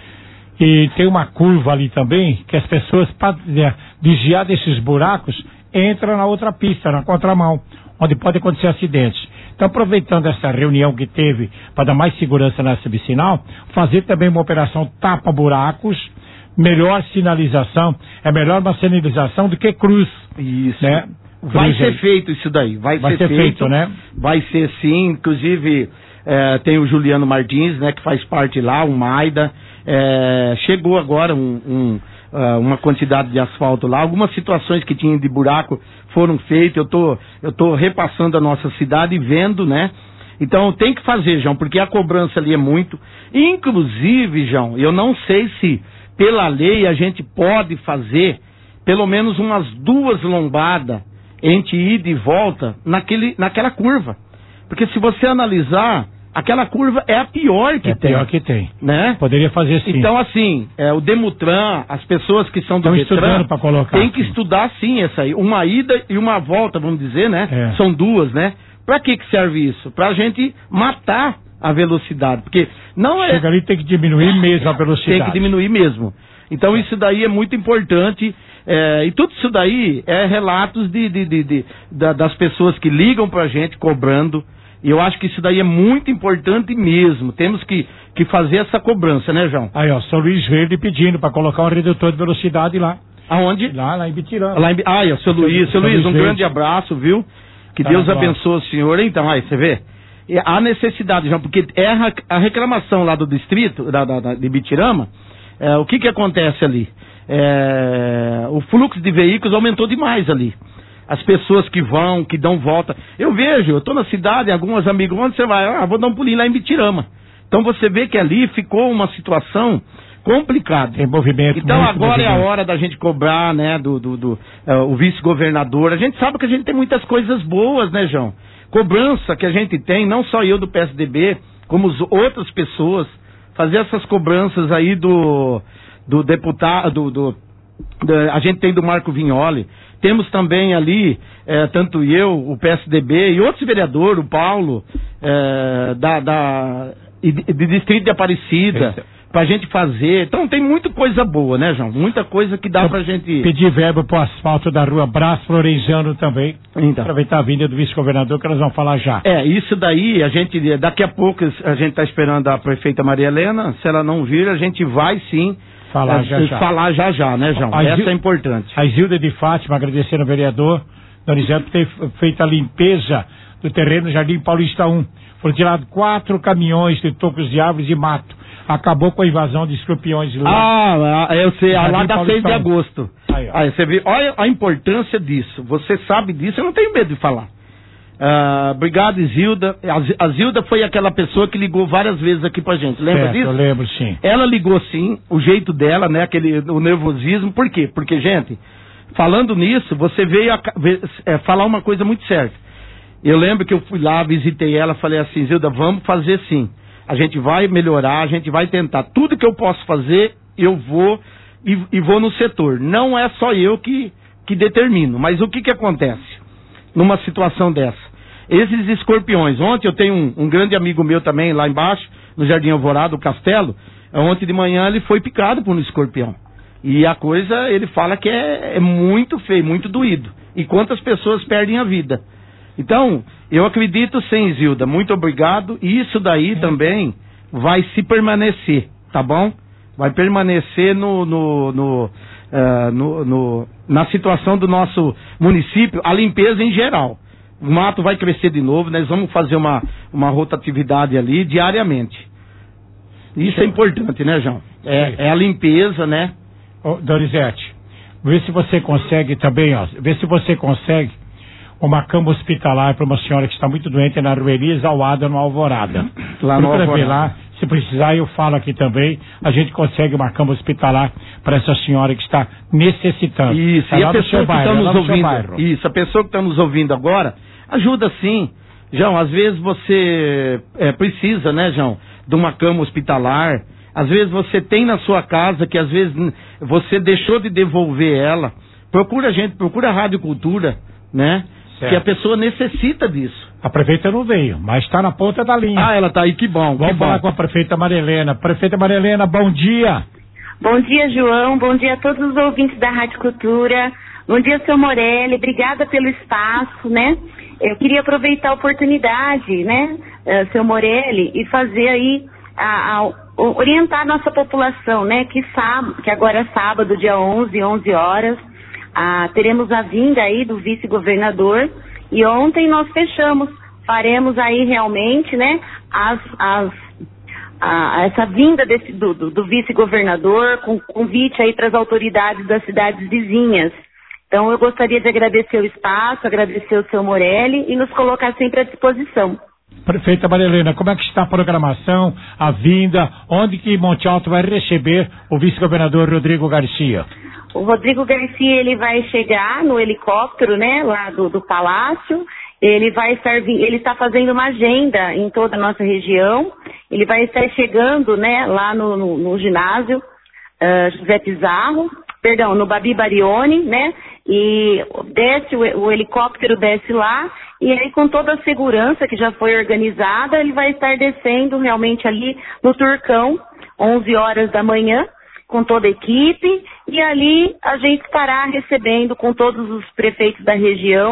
E tem uma curva ali também, que as pessoas, para desviar desses buracos, entra na outra pista, na contramão, onde pode acontecer acidentes. Então, aproveitando essa reunião que teve para dar mais segurança nessa vicinal, fazer também uma operação tapa-buracos, melhor sinalização, é melhor uma sinalização do que cruz. Isso. Né? Vai ser feito isso daí, vai, vai ser, ser feito, feito, né? Vai ser sim, inclusive é, tem o Juliano Martins, né, que faz parte lá, o Maida, é, chegou agora um... um Uh, uma quantidade de asfalto lá, algumas situações que tinham de buraco foram feitas, eu tô, eu tô repassando a nossa cidade e vendo, né? Então tem que fazer, João, porque a cobrança ali é muito, inclusive, João, eu não sei se pela lei a gente pode fazer pelo menos umas duas lombadas entre ida e volta naquele, naquela curva, porque se você analisar, aquela curva é a pior que é tem. É a pior que tem. Né? Poderia fazer sim. Então, assim, é, o Demutran, as pessoas que são do Estão Detran, estudando para colocar. Tem que estudar sim essa aí. Uma ida e uma volta, vamos dizer, né? É. São duas, né? Pra que que serve isso? Pra gente matar a velocidade. Porque não é... Chega ali, tem que diminuir mesmo a velocidade. Tem que diminuir mesmo. Então, isso daí é muito importante. É, e tudo isso daí é relatos de, de, de, de, de, das pessoas que ligam pra gente cobrando. E eu acho que isso daí é muito importante mesmo. Temos que, que fazer essa cobrança, né, João? Aí, ó, São Luís Verde pedindo para colocar um redutor de velocidade lá. Aonde? Lá, lá em Bitirama. Lá em... Ah, ó, seu Luiz, seu Luiz, um Verde. grande abraço, viu? Que Tá, Deus agora. abençoe o senhor. Então, aí, você vê? E há necessidade, João, porque é a- a reclamação lá do distrito, da, da- da- de Bitirama, é, o que que acontece ali? É, o fluxo de veículos aumentou demais ali. As pessoas que vão, que dão volta. Eu vejo, eu tô na cidade, algumas amigas, onde você vai? Ah, vou dar um pulinho lá em Bitirama. Então você vê que ali ficou uma situação complicada. Tem movimento. Então muito agora é a movimento. hora da gente cobrar, né, do, do, do, eh, o vice-governador. A gente sabe que a gente tem muitas coisas boas, né, João? Cobrança que a gente tem, não só eu do P S D B, como as outras pessoas, fazer essas cobranças aí do, do deputado, do, do, da- a gente tem do Marco Vignoli, temos também ali, eh, tanto eu, o P S D B e outros vereadores, o Paulo, eh, da, da, e de, de Distrito de Aparecida, pra gente fazer. Então tem muita coisa boa, né, João? Muita coisa que dá pra gente... Pedir verba pro asfalto da rua Brás Florenzano também. Então. Aproveitar a vinda do vice-governador que nós vamos falar já. É, isso daí, a gente, daqui a pouco, a gente tá esperando a prefeita Maria Helena, se ela não vir, a gente vai sim Falar eh, já já. falar já já, né, João? A Essa Zil- é importante. A Isilda de Fátima, agradecendo ao vereador Donizete por ter f- feito a limpeza do terreno do Jardim Paulista um. Foram tirados quatro caminhões de tocos de árvores e mato. Acabou com a invasão de escorpiões lá. Ah, ah, eu sei, ah, lá Jardim da seis de Paulista um. agosto. Aí, ó. Aí você vê, olha a importância disso. Você sabe disso, eu não tenho medo de falar. Ah, obrigado, Isilda. A Zi- a Zilda foi aquela pessoa que ligou várias vezes aqui pra gente. Lembra Certo, disso? eu lembro, sim. Ela ligou sim, o jeito dela, né? Aquele, o nervosismo. Por quê? Porque, gente, falando nisso, você veio a ca- ve- é, falar uma coisa muito certa. Eu lembro que eu fui lá, visitei ela, falei assim, Zilda, vamos fazer sim. A gente vai melhorar, a gente vai tentar. Tudo que eu posso fazer, eu vou e, e vou no setor. Não é só eu que, que determino. Mas o que que acontece numa situação dessa? Esses escorpiões. Ontem eu tenho um, um grande amigo meu também lá embaixo, no Jardim Alvorada, o Castelo. Ontem de manhã ele foi picado por um escorpião. E a coisa, ele fala que é, é muito feio, muito doído. E quantas pessoas perdem a vida. Então, eu acredito sim, Zilda. Muito obrigado. E isso daí também vai se permanecer, tá bom? Vai permanecer no, no, no, eh, no- no- na situação do nosso município, a limpeza em geral. O mato vai crescer de novo, nós vamos fazer uma, uma rotatividade ali diariamente. Isso é importante, né, João? É, é a limpeza, né? Ô, Donizete, vê se você consegue também, ó. Vê se você consegue uma cama hospitalar para uma senhora que está muito doente na rua Elisa Alada, no Alvorada. Lá no Procura ver Alvorada. lá. Se precisar, eu falo aqui também. A gente consegue uma cama hospitalar para essa senhora que está necessitando. Isso, É e lá a no pessoa seu que bairro, está é nos lá no seu ouvindo, bairro. isso, a pessoa que está nos ouvindo agora, ajuda sim. João, às vezes você é, precisa, né, João, de uma cama hospitalar. Às vezes você tem na sua casa que às vezes hum, você deixou de devolver ela. Procura a gente, procura a Rádio Cultura, né? Certo. Que a pessoa necessita disso. A prefeita não veio, mas está na ponta da linha. Ah, ela está aí, que bom. Vamos que falar bom. com a prefeita Maria Helena. Prefeita Maria Helena, bom dia. Bom dia, João. Bom dia a todos os ouvintes da Rádio Cultura. Bom dia, seu Morelli. Obrigada pelo espaço, né? Eu queria aproveitar a oportunidade, né, eh, seu Morelli, e fazer aí, a, a- o- orientar a nossa população, né, que, sábado, que agora é sábado, dia onze, onze horas, ah, teremos a vinda aí do vice-governador, e ontem nós fechamos, faremos aí realmente, né, as... as a- essa vinda desse, do, do- do vice-governador, com convite aí para as autoridades das cidades vizinhas. Então eu gostaria de agradecer o espaço, agradecer o seu Morelli e nos colocar sempre à disposição. Prefeita Maria Helena, como é que está a programação, a vinda, onde que Monte Alto vai receber o vice-governador Rodrigo Garcia? O Rodrigo Garcia, ele vai chegar no helicóptero, né, lá do, do Palácio. Ele vai estar, vi- ele está fazendo uma agenda em toda a nossa região. Ele vai estar chegando, né, lá no, no, no ginásio ah, José Pizarro, perdão, no Babi Barione, né, e desce, o, o helicóptero desce lá, e aí com toda a segurança que já foi organizada, ele vai estar descendo realmente ali no Turcão, onze horas da manhã, com toda a equipe, e ali a gente estará recebendo com todos os prefeitos da região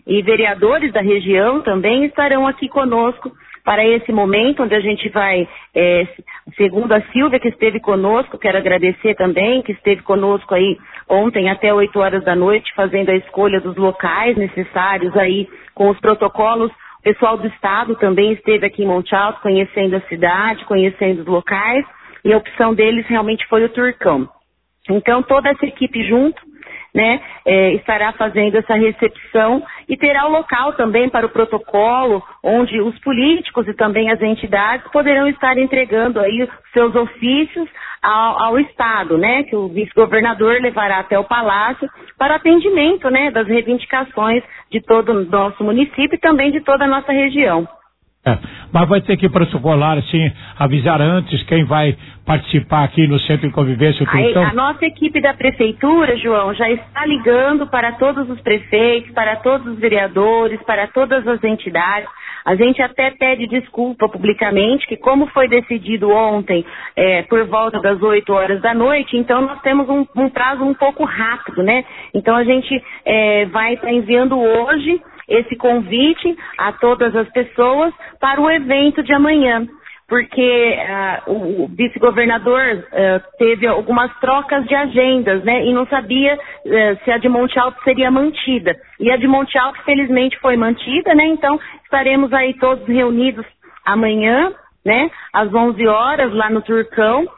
e vereadores da região também estarão aqui conosco para esse momento, onde a gente vai, é, segundo a Silvia, que esteve conosco, quero agradecer também, que esteve conosco aí ontem até oito horas da noite, fazendo a escolha dos locais necessários aí com os protocolos. O pessoal do estado também esteve aqui em Monte Alto, conhecendo a cidade, conhecendo os locais, e a opção deles realmente foi o Turcão. Então, toda essa equipe junto, né, é, estará fazendo essa recepção e terá o local também para o protocolo, onde os políticos e também as entidades poderão estar entregando aí os seus ofícios ao, ao Estado, né, que o vice-governador levará até o Palácio para atendimento, né, das reivindicações de todo o nosso município e também de toda a nossa região. É, mas vai ter que protocolar, assim, avisar antes quem vai participar aqui no Centro de Convivência. Aí, a nossa equipe da Prefeitura, João, já está ligando para todos os prefeitos, para todos os vereadores, para todas as entidades. A gente até pede desculpa publicamente, que como foi decidido ontem, é, por volta das oito horas da noite, então nós temos um, um prazo um pouco rápido, né? Então a gente é, vai estar enviando hoje esse convite a todas as pessoas para o evento de amanhã, porque uh, o, o vice-governador uh, teve algumas trocas de agendas, né, e não sabia uh, se a de Monte Alto seria mantida. E a de Monte Alto, felizmente, foi mantida, né, então estaremos aí todos reunidos amanhã, né, às onze horas, lá no Turcão,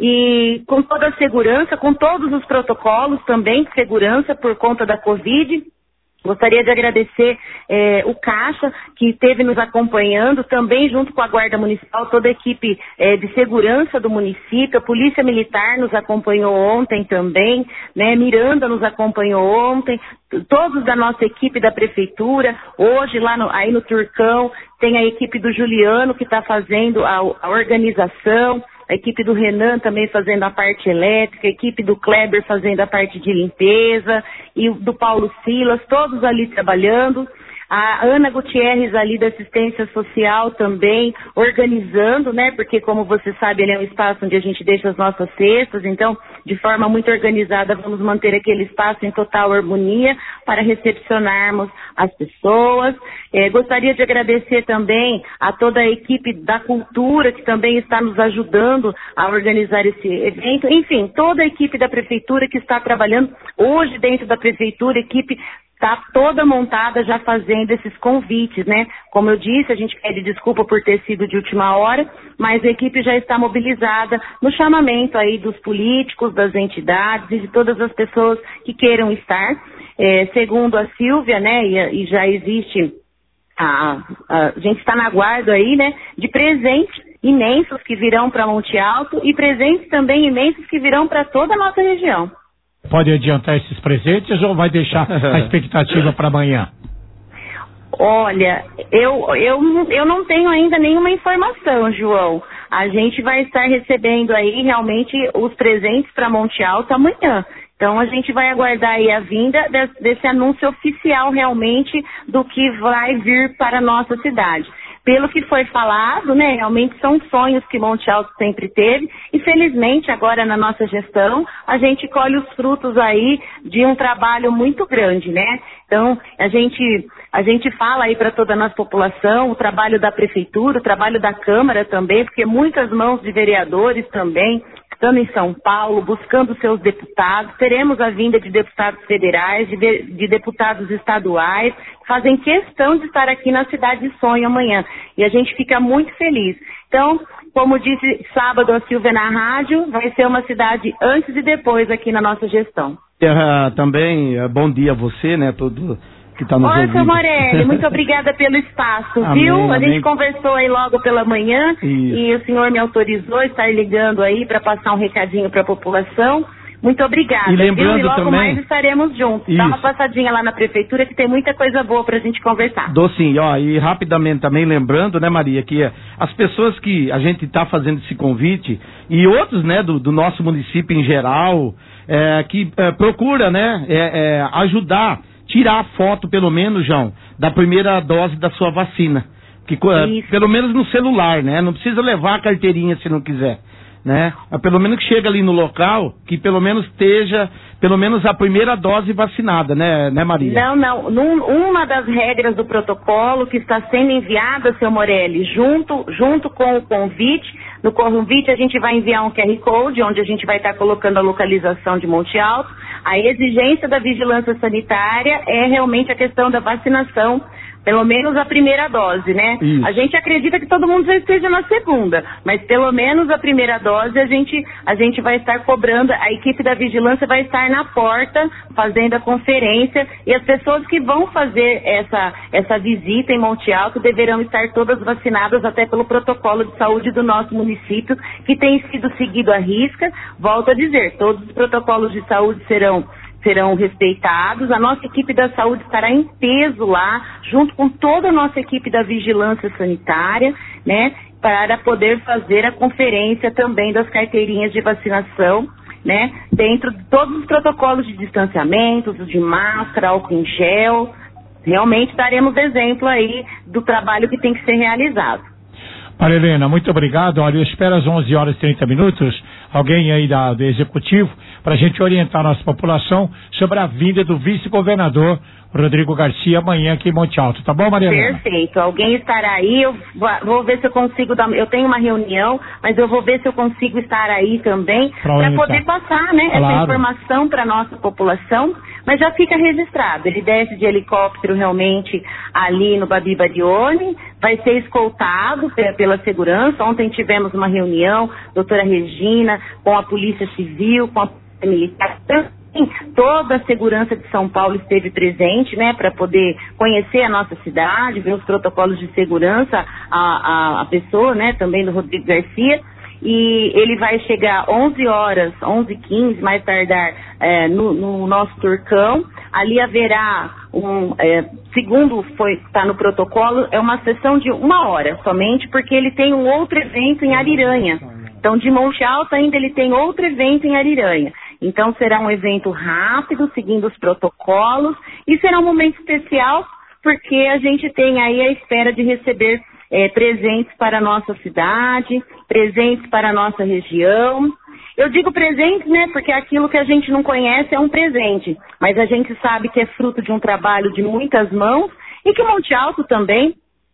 e com toda a segurança, com todos os protocolos também de segurança por conta da Covid. Gostaria de agradecer eh, o Caixa, que esteve nos acompanhando, também junto com a Guarda Municipal, toda a equipe eh, de segurança do município, a Polícia Militar nos acompanhou ontem também, né, Miranda nos acompanhou ontem, todos da nossa equipe da Prefeitura, hoje lá no, aí no Turcão, tem a equipe do Juliano que está fazendo a, a organização, a equipe do Renan também fazendo a parte elétrica, a equipe do Kleber fazendo a parte de limpeza, e do Paulo Silas, todos ali trabalhando. A Ana Gutierrez ali da assistência social também organizando, né? Porque como você sabe, ele é um espaço onde a gente deixa as nossas cestas, então de forma muito organizada vamos manter aquele espaço em total harmonia para recepcionarmos as pessoas. É, gostaria de agradecer também a toda a equipe da cultura que também está nos ajudando a organizar esse evento. Enfim, toda a equipe da prefeitura que está trabalhando hoje dentro da prefeitura, equipe está toda montada já fazendo esses convites, né? Como eu disse, a gente pede desculpa por ter sido de última hora, mas a equipe já está mobilizada no chamamento aí dos políticos, das entidades e de todas as pessoas que queiram estar. É, segundo a Silvia, né, e, e já existe, a, a, a gente está na guarda aí, né, de presentes imensos que virão para Monte Alto e presentes também imensos que virão para toda a nossa região. Pode adiantar esses presentes ou vai deixar a expectativa para amanhã? Olha, eu, eu, eu não tenho ainda nenhuma informação, João. A gente vai estar recebendo aí realmente os presentes para Monte Alto amanhã. Então a gente vai aguardar aí a vinda desse, desse anúncio oficial realmente do que vai vir para a nossa cidade. Pelo que foi falado, né, realmente são sonhos que Monte Alto sempre teve e felizmente agora na nossa gestão a gente colhe os frutos aí de um trabalho muito grande, né? Então a gente, a gente fala aí para toda a nossa população, o trabalho da prefeitura, o trabalho da Câmara também, porque muitas mãos de vereadores também estando em São Paulo, buscando seus deputados, teremos a vinda de deputados federais, de, de deputados estaduais, fazem questão de estar aqui na Cidade de Sonho amanhã, e a gente fica muito feliz. Então, como disse sábado a Silvia na rádio, vai ser uma cidade antes e depois aqui na nossa gestão. Uh, também, uh, bom dia a você, né, todo que está nos ouvindo. ouvindo. Oi, seu Morelli, muito obrigada pelo espaço, Amém, viu? A amém. gente conversou aí logo pela manhã. Isso. E o senhor me autorizou a estar ligando aí para passar um recadinho para a população. Muito obrigada, E lembrando viu? E logo também- mais estaremos juntos. Isso. Dá uma passadinha lá na prefeitura que tem muita coisa boa pra gente conversar. Dou sim, ó, e rapidamente também lembrando, né, Maria, que eh, as pessoas que a gente está fazendo esse convite e outros, né, do, do nosso município em geral, eh, que eh, procura, né, eh, eh, ajudar, tirar a foto, pelo menos, João, da primeira dose da sua vacina. Que, co- eh, pelo menos no celular, né, não precisa levar a carteirinha se não quiser. né? Mas pelo menos que chega ali no local, que pelo menos esteja, pelo menos a primeira dose vacinada, né, né Maria? Não, não. Num, uma das regras do protocolo que está sendo enviada, seu Morelli, junto, junto com o convite, no convite a gente vai enviar um Q R Code, onde a gente vai estar colocando a localização de Monte Alto. A exigência da vigilância sanitária é realmente a questão da vacinação, pelo menos a primeira dose, né? Isso. A gente acredita que todo mundo já esteja na segunda, mas pelo menos a primeira dose a gente, a gente vai estar cobrando, a equipe da vigilância vai estar na porta fazendo a conferência e as pessoas que vão fazer essa, essa visita em Monte Alto deverão estar todas vacinadas até pelo protocolo de saúde do nosso município, que tem sido seguido à risca. Volto a dizer, todos os protocolos de saúde serão serão respeitados, a nossa equipe da saúde estará em peso lá, junto com toda a nossa equipe da vigilância sanitária, né, para poder fazer a conferência também das carteirinhas de vacinação, né, dentro de todos os protocolos de distanciamento, de máscara, álcool em gel. Realmente daremos exemplo aí do trabalho que tem que ser realizado. Maria Helena, muito obrigado. Olha, eu espero às onze horas e trinta minutos alguém aí da, do Executivo para a gente orientar a nossa população sobre a vinda do vice-governador Rodrigo Garcia amanhã aqui em Monte Alto. Tá bom, Maria Helena? Perfeito. Alguém estará aí. Eu vou ver se eu consigo dar... Eu tenho uma reunião, mas eu vou ver se eu consigo estar aí também para poder passar, né, claro, essa informação para a nossa população. Mas já fica registrado. Ele desce de helicóptero realmente ali no Babi Barione, vai ser escoltado pela segurança. Ontem tivemos uma reunião, doutora Regina, com a Polícia Civil, com a Polícia Militar. Toda a segurança de São Paulo esteve presente, né, para poder conhecer a nossa cidade, ver os protocolos de segurança, a, a, a pessoa, né, também do Rodrigo Garcia. E ele vai chegar onze horas, onze e quinze, mais tardar, é, no, no nosso Turcão. Ali haverá, um, é, segundo foi está no protocolo, é uma sessão de uma hora somente, porque ele tem um outro evento em Ariranha. Então, de Monte Alto ainda ele tem outro evento em Ariranha. Então, será um evento rápido, seguindo os protocolos, e será um momento especial, porque a gente tem aí a espera de receber É, presentes para a nossa cidade, presentes para a nossa região. Eu digo presentes, né, porque aquilo que a gente não conhece é um presente, mas a gente sabe que é fruto de um trabalho de muitas mãos e que Monte Alto também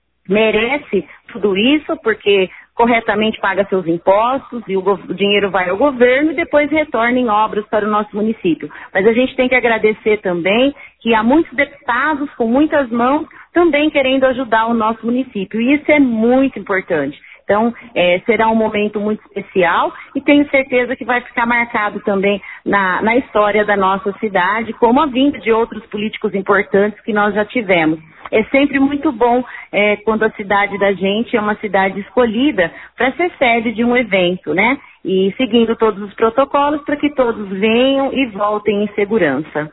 merece tudo isso, porque corretamente paga seus impostos e o, o dinheiro vai ao governo e depois retorna em obras para o nosso município. Mas a gente tem que agradecer também que há muitos deputados com muitas mãos também querendo ajudar o nosso município. E isso é muito importante. Então, é, será um momento muito especial e tenho certeza que vai ficar marcado também na, na história da nossa cidade, como a vinda de outros políticos importantes que nós já tivemos. É sempre muito bom é, quando a cidade da gente é uma cidade escolhida para ser sede de um evento, né? E seguindo todos os protocolos para que todos venham e voltem em segurança.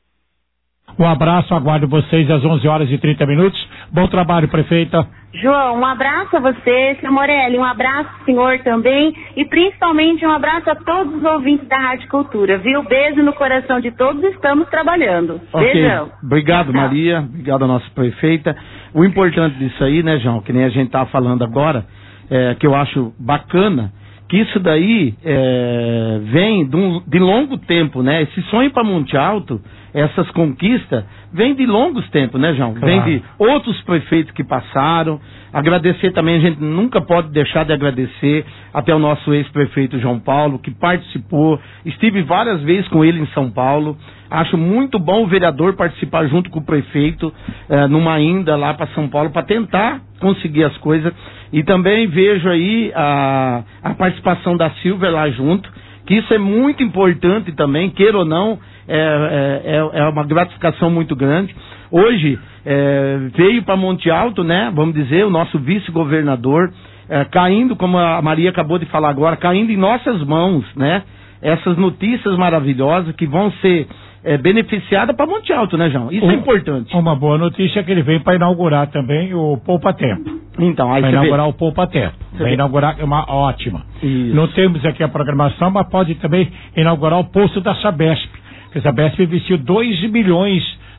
Um abraço, aguardo vocês às onze horas e trinta minutos. Bom trabalho, prefeita. João, um abraço a você, seu Morelli, um abraço, senhor, também, e principalmente um abraço a todos os ouvintes da Rádio Cultura, viu? Beijo no coração de todos, estamos trabalhando. Okay. Beijão. Obrigado, Maria, obrigado a nossa prefeita. O importante disso aí, né, João, que nem a gente tá falando agora, é, que eu acho bacana, que isso daí é, vem de, um, de longo tempo, né? Esse sonho para Monte Alto, essas conquistas, vem de longos tempos, né, João? Claro. Vem de outros prefeitos que passaram. Agradecer também, a gente nunca pode deixar de agradecer até o nosso ex-prefeito João Paulo, que participou. Estive várias vezes com ele em São Paulo. Acho muito bom o vereador participar junto com o prefeito eh, numa ida lá para São Paulo para tentar conseguir as coisas. E também vejo aí a, a participação da Silvia lá junto, que isso é muito importante também, queira ou não, é, é, é uma gratificação muito grande. Hoje é, veio para Monte Alto, né, vamos dizer, o nosso vice-governador, é, caindo, como a Maria acabou de falar agora, caindo em nossas mãos, né, essas notícias maravilhosas que vão ser é, beneficiadas para Monte Alto, né, João? Isso um, é importante. Uma boa notícia é que ele vem para inaugurar também o Poupa Tempo. Então, aí vai você inaugurar vê. o Poupa Tempo. Você vai vê. inaugurar uma ótima. Isso. Não temos aqui a programação, mas pode também inaugurar o posto da Sabesp. A Sabesp investiu dois milhões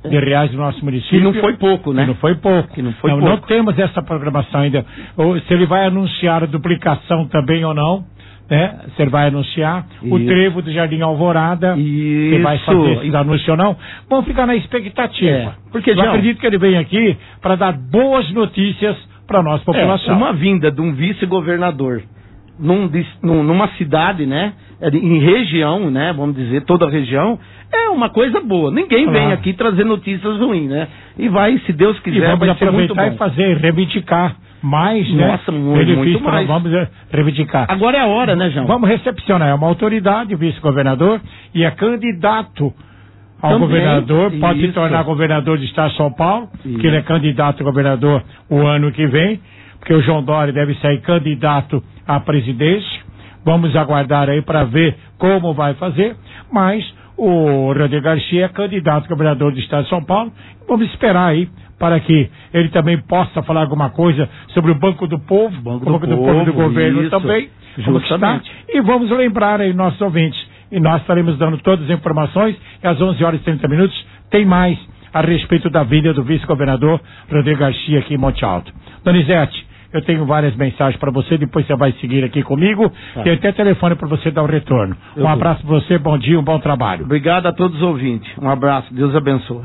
de reais do nosso município. Que não foi pouco, né? Que não foi pouco. Que não foi não, pouco. não temos essa programação ainda. Ou se ele vai anunciar a duplicação também ou não, né? Se ele vai anunciar Isso. o trevo do Jardim Alvorada, Isso. se vai fazer esses anúncios ou não. Vamos ficar na expectativa. É, porque, Eu João, acredito que ele vem aqui para dar boas notícias para a nossa população. É, uma vinda de um vice-governador num, dis- num- numa cidade, né? Em região, né? Vamos dizer, toda a região, é uma coisa boa. Ninguém Claro. vem aqui trazer notícias ruins, né? E vai, se Deus E quiser, vamos vai ser muito aproveitar bom. e fazer, reivindicar mais, Nossa, né? muito, benefícios muito pra- mais. Vamos eh, reivindicar. Agora é a hora, né, João? Vamos recepcionar. É uma autoridade, o vice-governador, e é candidato ao Também, governador, pode se isso. tornar governador do estado de São Paulo, Isso. porque ele é candidato a governador o ano que vem, porque o João Dória deve sair candidato à presidência. Vamos aguardar aí para ver como vai fazer, mas o Rodrigo Garcia é candidato a governador do estado de São Paulo. Vamos esperar aí para que ele também possa falar alguma coisa sobre o Banco do Povo, Banco do o Banco do Povo, Povo do governo isso. também. Vamos Justamente. estar. E vamos lembrar aí nossos ouvintes, e nós estaremos dando todas as informações, e às onze horas e trinta minutos tem mais a respeito da vinda do vice-governador Rodrigo Garcia aqui em Monte Alto. Donizete, eu tenho várias mensagens para você, depois você vai seguir aqui comigo. Tá. Tem até telefone para você dar o retorno. Eu um vou. abraço para você, bom dia, um bom trabalho. Obrigado a todos os ouvintes. Um abraço, Deus abençoe.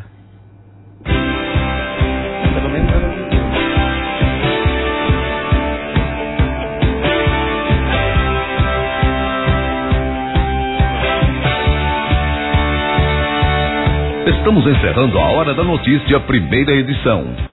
Estamos encerrando a Hora da Notícia, primeira edição.